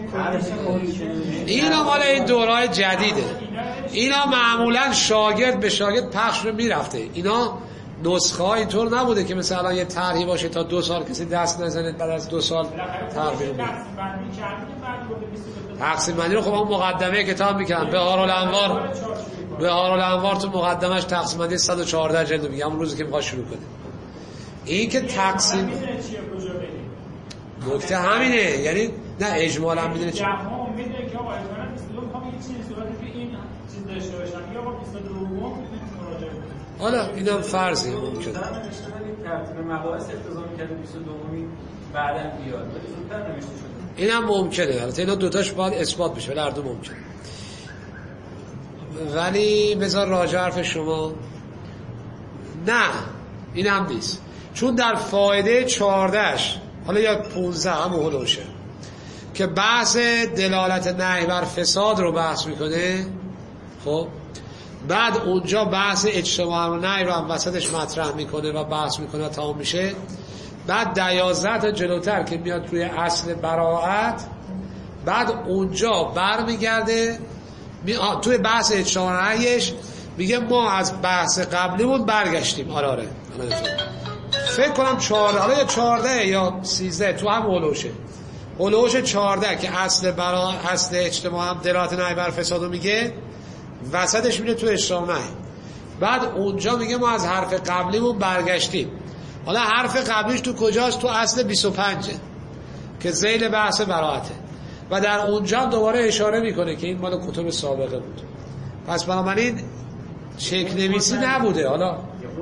اینا مال این دورهای جدیده، اینا معمولا شاگرد به شاگرد پخش رو میرفته. اینا نسخه ها اینطور نبوده که مثلا یه طرحی باشه تا دو سال کسی دست نزنه بعد از دو سال طرح بیرون. تقسیم بندی رو خب هم مقدمه کتاب میکنن. بهارالانوار بهارالانوار تو مقدمش تقسیم بندی صد و چهارده جلد میگه، همون روزی که میخواد شروع کنه. این که تقسیم نکته همینه، یعنی نه اجمالا میدونه چی جهان میدونه که آقا اجمالا بیست و دو میخوام یه چیزی صورتی که این چیز داشته باشم یا آقا بیست و دو مراجعه کنم. حالا اینم فرضی ممکنه ترتیب مباحث اقتضا می‌کرده بیست و دومی بعداً بیاد، ولی زودتر نوشته شده. اینم ممکنه، البته اینا دوتاش باید اثبات بشه، ولی هر دو ممکنه. ولی بذار راجع حرف شما نه اینم نیست، چون در فایده چهاردهش حالا یا پونزده همون هلوشه که بحث دلالت نهی بر فساد رو بحث میکنه، خب بعد اونجا بحث اجتماع و نهی رو هم وسطش مطرح میکنه و بحث میکنه و تمام میشه. بعد دوازده تا جلوتر که میاد روی اصل براءت بعد اونجا برمیگرده می... توی بحث اجتماع رأیش میگه ما از بحث قبلیمون برگشتیم. آره آره فکر کنم چهارده، حالا یا چهارده یا سیزده تو هم هلوشه هلوش چهارده که اصل برا اصل اجتماع هم دلالت نهی بر فسادو میگه، وسطش میره تو اجتماع نهی. بعد اونجا میگه ما از حرف قبلیمون برگشتیم. حالا حرف قبلیش تو کجاست؟ تو اصل بیست و پنج که ذیل بحث براعته و در اونجا دوباره اشاره میکنه که این مال کتب سابقه بود. پس بنابراین چک نویسی نبوده. حالا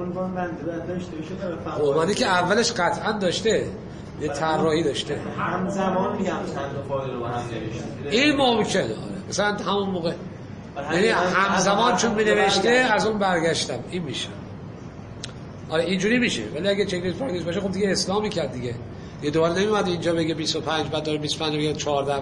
عنوانی که اولش قطعا داشته، یه طراحی داشته، همزمان میگم چند فایل رو با هم نوشته، این ممکنه مثلا همون موقع، یعنی همزمان چون می نوشته از اون برگشتم، این میشه. آره اینجوری میشه. ولی اگه چک لیست پراکتیس باشه خب دیگه اسلامی کرد دیگه. یه دوباره نمیاد اینجا بگه بیست و پنج بعد داره بیست و پنج میگه چهارده.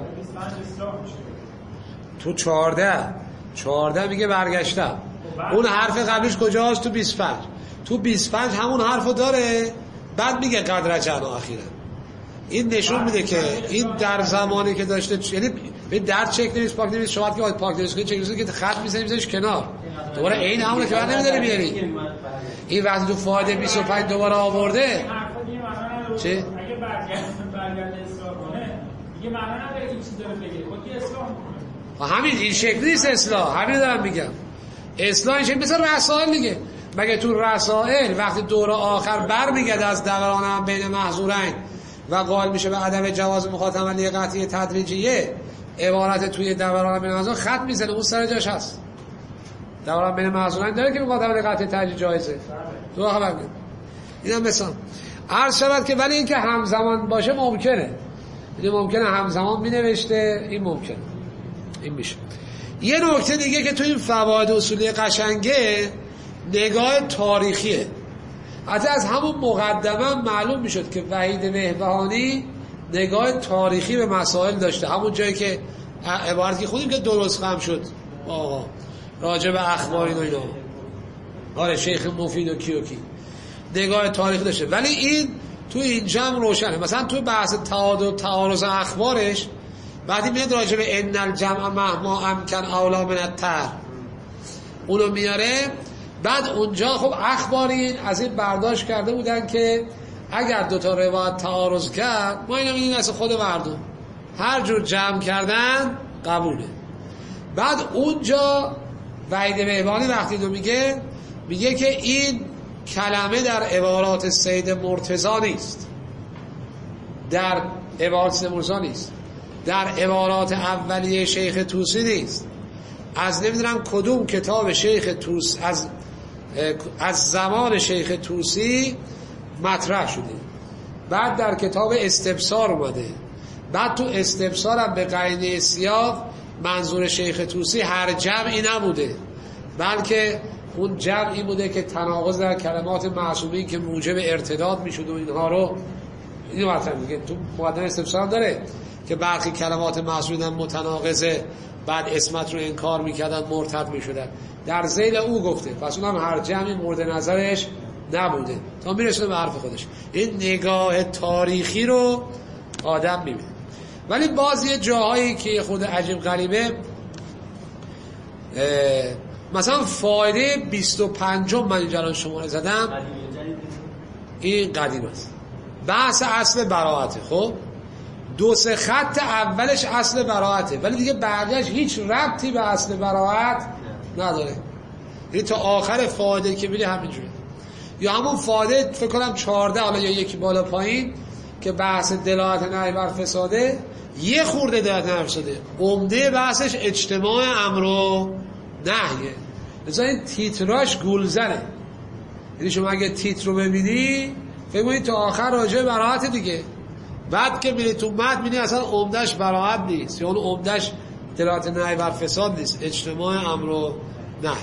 تو چهارده چهارده میگه برگشتم. اون حرف قبلیش کجاست؟ تو بیست و پنج. تو بیست و پنج همون حرفو داره، بعد میگه قد رجعنا اخیرا. این نشون میده که این در زمانی که داشته، یعنی به در چک نویس پاک نویس شما که پاک نویس کنید، چک نویس که خط میزنید میذاریش کنار، دوباره عین همونه که بعد نمیذاری بیاری. این وقتی تو فایده بیست و پنج دوباره آورده چه؟ اگه برگرد برگرد اصلاح کنه دیگه معنا نداره این چیز داره بگه، خود که اصلاح میکنه. همین این شکلی نیست اصلاح، همین دارم میگم. اصلاح این شکل مثل رسائل دیگه. مگه تو رسائل وقتی دور آخر برمیگرده از دوران هم بین محظورین و قائل میشه به عدم جواز مخاطبه علی قطعی تدریجیه، عبارت توی دوران بین محظورین خط میزنه، اون سر جاش هست. دوران بین محظورین داره که مخاطبه علی قطعی تدریجی جایزه. تو خبر میاد. اینم مثلا عرض شود که ولی اینکه همزمان باشه ممکنه. این ممکنه همزمان مینوشته، این ممکنه. این میشه. یه نکته دیگه که تو این فواید اصولی قشنگه نگاه تاریخیه. حتی از همون مقدمه معلوم میشد که وحید مهبهانی نگاه تاریخی به مسائل داشته. همون جایی که عبارتی که خودیم که درست خم شد آقا راجع به اخباری و اینا، آره شیخ مفید و کی و کی نگاه تاریخی داشته. ولی این تو این جمع روشنه. مثلا تو بحث تعادل و تعارض اخبارش بعدی میاد راجع به ان الجمع مهما امکن اولا من التر اونو میاره. بعد اونجا خب اخبارین از این برداشت کرده بودن که اگر دوتا روایت تعارض کرد ما اینو میدیم از خود مردم هر جور جمع کردن قبوله. بعد اونجا وحید مهبهانی وقتی اینو میگه میگه که این کلمه در عبارات سید مرتضی نیست، در عبارات سید مرتضی نیست، در عبارات اولیه شیخ طوسی نیست، از نمیدونم کدوم کتاب شیخ طوسی از از زمان شیخ طوسی مطرح شده. بعد در کتاب استبصار اومده. بعد تو استبصار هم به قرینه سیاق منظور شیخ طوسی هر جمعی نبوده، بلکه اون جمعی بوده که تناقض در کلمات معصومین که موجب ارتداد میشد و اینها رو اینو مطرح میگه. تو مقدمه استبصار داره که برخی کلمات معصومین متناقضه، بعد اسمت رو انکار میکردن مرتد میشدن. در ذیل او گفته، پس اونم هر جمعی مورد نظرش نبوده تا میرسونه به حرف خودش. این نگاه تاریخی رو آدم میبینه. ولی باز یه جاهایی که خود عجیب غریبه، مثلا فایده بیست و پنجم من اینجا الان شماره زدم، این قدیم است، بحث اصل براعته. خب دو سه خط اولش اصل براعته، ولی دیگه بعدش هیچ ربطی به اصل براعت نداره. این تا آخر فایده که میره همینجوری. یا همون فایده فکر کنم چهارده، حالا یا یکی بالا پایین که بحث دلالت نهی بر فساده، یه خورده دلالت نهی بر فساده، عمده بحثش اجتماع امر و نهیه. مثلا این تیتراش گولزنه. یعنی شما اگه تیتر رو ببینی فکر کنید تا آخر راجع براعت دیگه، بعد که میری تو متن میبینی اصلا عمدهش براعت نیست، یا اون عمدهش دلالت نهی بر فساد نیست، اجتماع امر و نهیه.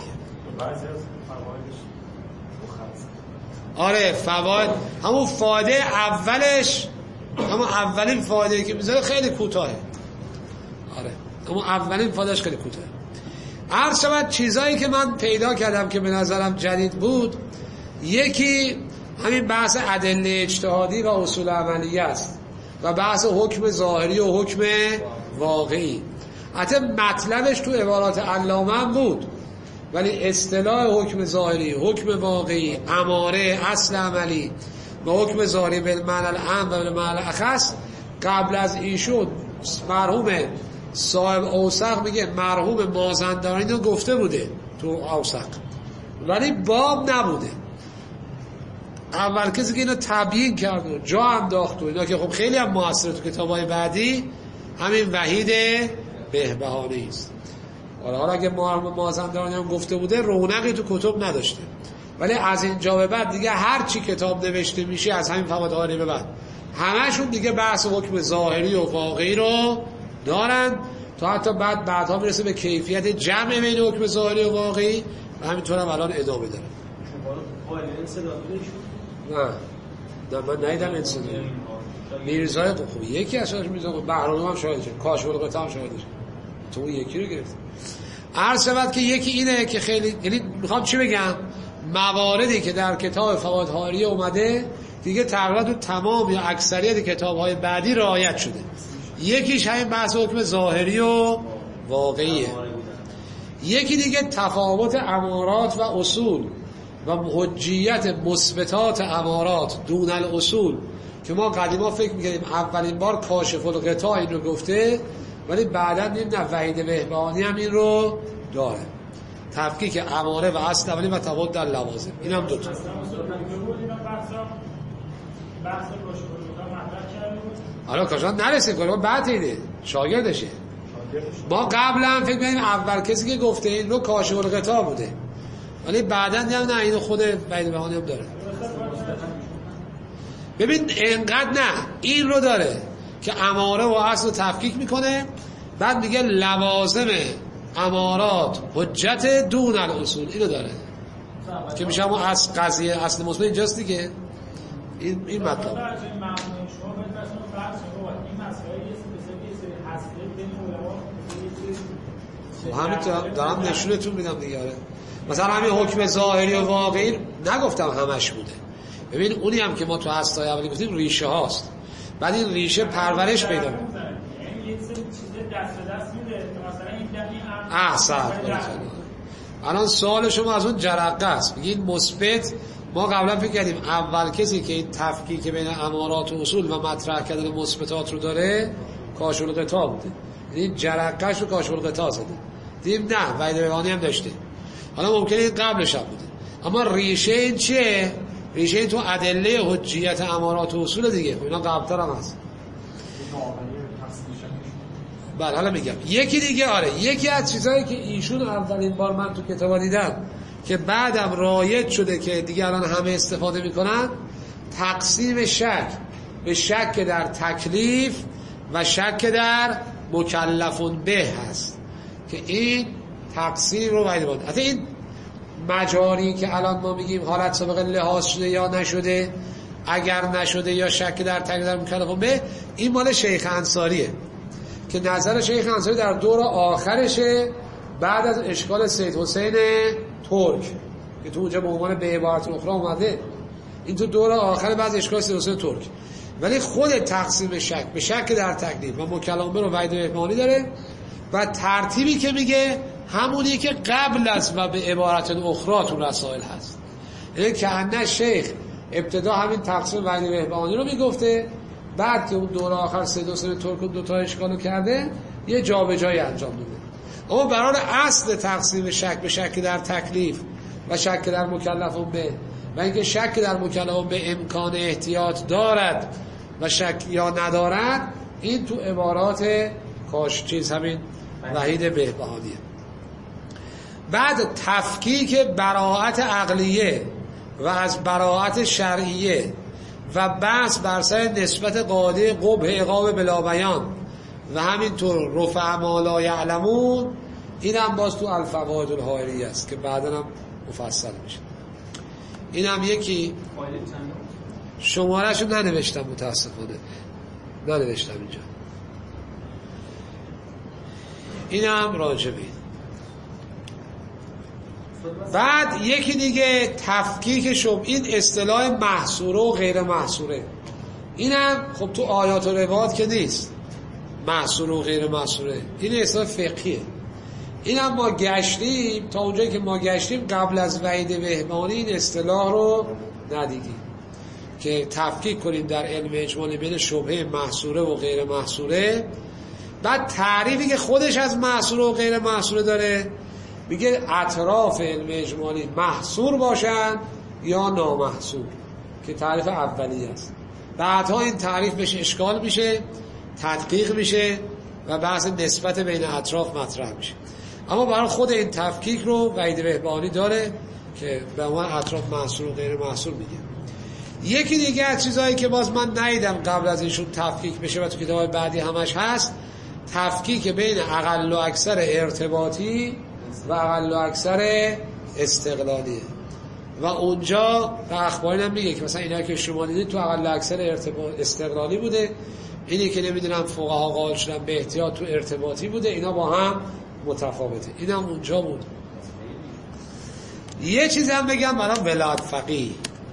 آره فواید، همون فایده اولش، همون اولین فایده که میذاره خیلی کوتاهه. آره همون اولین فایدهش خیلی کوتاهه. عرض شود چیزایی که من پیدا کردم که به نظرم جدید بود، یکی همین بحث ادله اجتهادی و اصول عملیه است و بحث حکم ظاهری و حکم واقعی. حتی مطلبش تو عبارات علامه هم بود، ولی اصطلاح حکم ظاهری، حکم واقعی، اماره، اصل عملی و حکم ظاهری بالمعنی العام و بالمعنی الاخص قبل از ایشون مرحوم صاحب اوسق میگه مرحوم مازندرانی رو گفته بوده تو اوسق، ولی باب نبوده. اول کسی که اینو تبیین کرد و جا انداخت و اینا که خب خیلی هم موثره تو کتابای بعدی همین وحید بهبهانی است. حالا حالا اگه مرحوم مازندرانی هم گفته بوده رونقی تو کتب نداشته، ولی از اینجا به بعد دیگه هر چی کتاب نوشته میشه از همین فواد هاری به بعد همشون دیگه بحث حکم ظاهری و واقعی رو دارن، تا حتی بعد بعدها میرسه به کیفیت جمع بین حکم ظاهری و واقعی و همینطور هم الان ادامه داره. نه نه من نیدم انصداد میرزای خوبی یکی از شاید میرزای خوبی بهرام هم شاید شد، کاشف القطع هم شاید شد، تو اون یکی رو گرفت. عرض شود که یکی اینه که خیلی، یعنی میخوام چی بگم، مواردی که در کتاب فواد هاری اومده دیگه تقریبا تو تمام یا اکثریت کتاب‌های بعدی رعایت شده. یکیش همین بحث حکم ظاهری و واقعیه. یکی دیگه تفاوت امارات و اصول و حجیت مثبتات امارات دون الاصول که ما قدیما فکر می‌کردیم اولین بار کاشف القطاع این رو گفته، ولی بعداً دیدیم نه وحید بهبهانی هم این رو داره. تفکیک اماره و اصل اولی و تفاوت در لوازم، این هم دوتا. حالا کاشان نرسیم کنیم، ما بعد ایده شاگردشه. ما قبلا فکر می‌کنیم اول کسی که گفته این رو کاشف القطاع بوده، ولی بعداً دیدم نه اینو خود وحید بهبهانی هم داره. ببین اینقدر نه این رو داره که اماره و اصل رو تفکیک میکنه، بعد میگه لوازم امارات حجت دون الاصول، اینو داره که میشه همون از قضیه اصل مثبت اینجاست دیگه. این این مطلب همین دارم نشونتون میدم دیگه. مثلا همین حکم ظاهری و واقعی نگفتم همش بوده. ببین اونی هم که ما تو هستای اولی گفتیم ریشه هاست، بعد این ریشه پرورش پیدا می‌کنه. یعنی یه چیز دست به دست میده که مثلا این دقیق احسن. الان سوال شما از اون جرقه است، میگین مثبت. ما قبلا فکر کردیم اول کسی که این تفکیک بین امارات و اصول و مطرح کردن مثبتات رو داره کاشف القطاع بوده، یعنی جرقه‌اش رو کاشف القطاع زده. دیدیم نه وحید بهبهانی هم داشته، حالا ممکنه این قبلش هم بوده، اما ریشه این چیه؟ ریشه این تو ادله حجیت امارات و اصول دیگه، اینا قبل‌تر هم هست. بله حالا میگم یکی دیگه. آره یکی از چیزایی که ایشون اولین بار من تو کتابا دیدم که بعدم رایج شده که دیگه الان همه استفاده میکنن، تقسیم شک به شک در تکلیف و شک در مکلفون به هست که این تقسیم رو باید بود. حتی این مجاری که الان ما میگیم حالت سابقه لحاظ شده یا نشده، اگر نشده یا شک در تکلیف در مکلفون به، این مال شیخ انصاریه که نظر شیخ انصاری در دور آخرشه بعد از اشکال سید حسین ترک که تو اونجا به عنوان به عبارت اخرى اومده. این تو دور آخر بعد از اشکال سید حسین ترک، ولی خود تقسیم شک به شک در تکلیف و مکلفون به رو وحید بهبهانی داره و ترتیبی که میگه همونی که قبل است و به عبارت اخرى تو رسائل هست. یعنی که انه شیخ ابتدا همین تقسیم وحید بهبهانی رو میگفته، بعد که اون دور آخر سید حسین ترک دو تا اشکالو کرده یه جابجایی انجام میده. اما برای اصل تقسیم شک به شک در تکلیف و شک در مکلفون به و اینکه شک در مکلفون به امکان احتیاط دارد و شک یا ندارد، این تو عبارات کاش چیز همین وحید بهبهانیه. بعد تفکیک براءت عقلیه و از براءت شرعیه و بحث بر سر نسبت قاعده قبح عقاب بلا بیان و همینطور رفع ما لا یعلمون، این هم باز تو الفوائد الحائری است که بعدا هم مفصل میشه. این هم یکی شماره‌شو ننوشتم متاسفانه، ننوشتم اینجا. این هم راجبی. بعد یکی دیگه تفکیک شبه، این اصطلاح محصوره و غیر محصوره. این هم خب تو آیات و روایات که نیست، محصور و غیر محصوره، این اصطلاح فقهیه. این هم ما گشتیم تا اونجایی که ما گشتیم قبل از وحید بهبانی این اصطلاح رو ندیدیم که تفکیک کنیم در علم اجمالی بین شبهه محصوره و غیر محصوره. بعد تعریفی که خودش از محصوره و غیر محصوره داره میگه اطراف علم اجمالی محصور باشن یا نامحصور، که تعریف اولی است. بعدها این تعریف بهش اشکال میشه، تدقیق میشه و بحث نسبت بین اطراف مطرح میشه. اما برای خود این تفکیک رو وحید بهبانی داره که به عنوان اطراف محصور و غیر محصور میگه. یکی دیگه از چیزهایی که باز من ندیدم قبل از اینشون تفکیک بشه و تو کتاب بعدی همش هست، تفکیک بین اقل و اکثر ارتباطی و اقل و اکثر استقلالیه. و اونجا به اخباری هم میگه که مثلا اینا که شما دیدید تو اقل و اکثر ارتباط استقلالی بوده، اینی که نمیدونم فقها قائل شدن به احتیاط تو ارتباطی بوده، اینا با هم متفاوته. اینم اونجا بود. یه چیز هم بگم برای ولایت فقیه،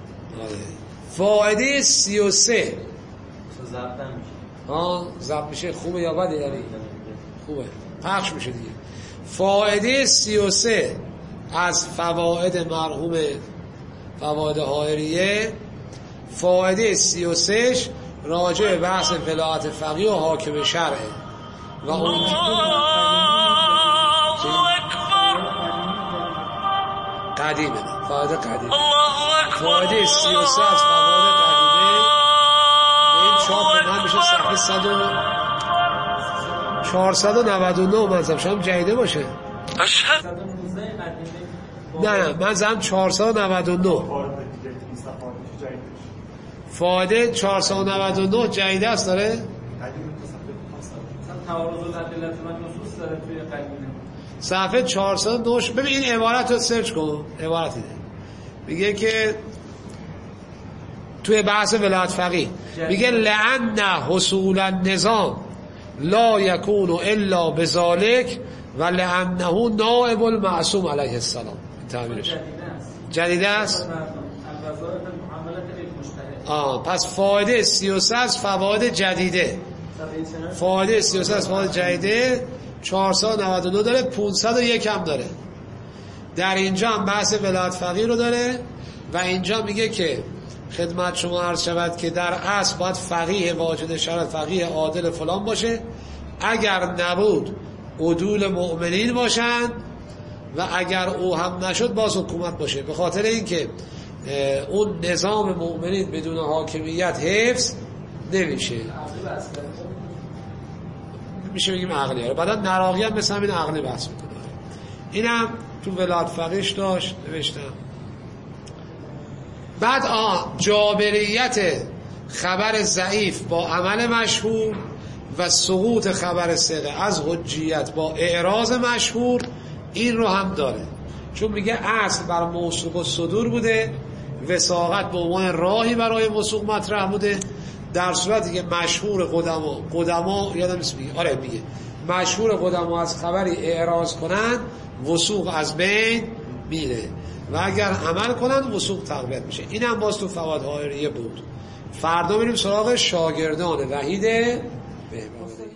فائده سی و سه ضبط میشه. ها ضبط میشه. خوبه یا بده؟ یعنی خوبه، پخش میشه دیگه. فائده سی و سه از فواید مرحوم فواید حائریه، فائده سی و سهش راجع به بحث ولایت فقیه و حاکم شرعه و اونجا قدیمه، فائده قدیمه. فائده سی و سه از فواید قدیمه به این چاپ من میشه صفحه صد و چهارصد و نود و نه. منظم شاید جدیده باشه. نه نه من زم چهارصد و نود و نه. فائده چهارصد و نود و نه جدیده است داره؟ صفحه چهارصد و نه. ببین این عبارت رو سرچ کن، عبارت اینه میگه که توی بحث ولایت فقیه میگه لأن حصول النظام لا یکون الا بذالک و لأنه نائب المعصوم علیه السلام. تعبیرش جدیده است. آه پس فایده سی و سه از فواید جدیده، فایده سی و سه از فواید جدیده چهارصد و نود و نه داره، پانصد و یک هم داره. در اینجا هم بحث ولایت فقیه رو داره و اینجا میگه که خدمت شما عرض شود که در اصل باید فقیه واجد شرع، فقیه عادل فلان باشه، اگر نبود عدول مؤمنین باشن و اگر او هم نشد باز حکومت باشه، به خاطر اینکه اون نظام مؤمنین بدون حاکمیت حفظ نمیشه. میشه بگیم عقلی. بعدا نراقی هم مثل همین عقلی بحث میکنه. اینم تو ولایت فقیهش داشت نوشتم. بعد آه جابریت خبر ضعیف با عمل مشهور و سقوط خبر ثقه از حجیت با اعراض مشهور، این رو هم داره. چون میگه اصل بر موثوق و صدور بوده، وثاقت به عنوان راهی برای وثوق مطرح بوده، در صورتی که مشهور قدما قدما یادم نیست میگه آره میگه مشهور قدما از خبری اعراض کنن وثوق از بین میره و اگر عمل کنن وثوق تقویت میشه. این هم باز تو فواید حائریه بود. فردا میریم سراغ شاگردان وحید بهبانی.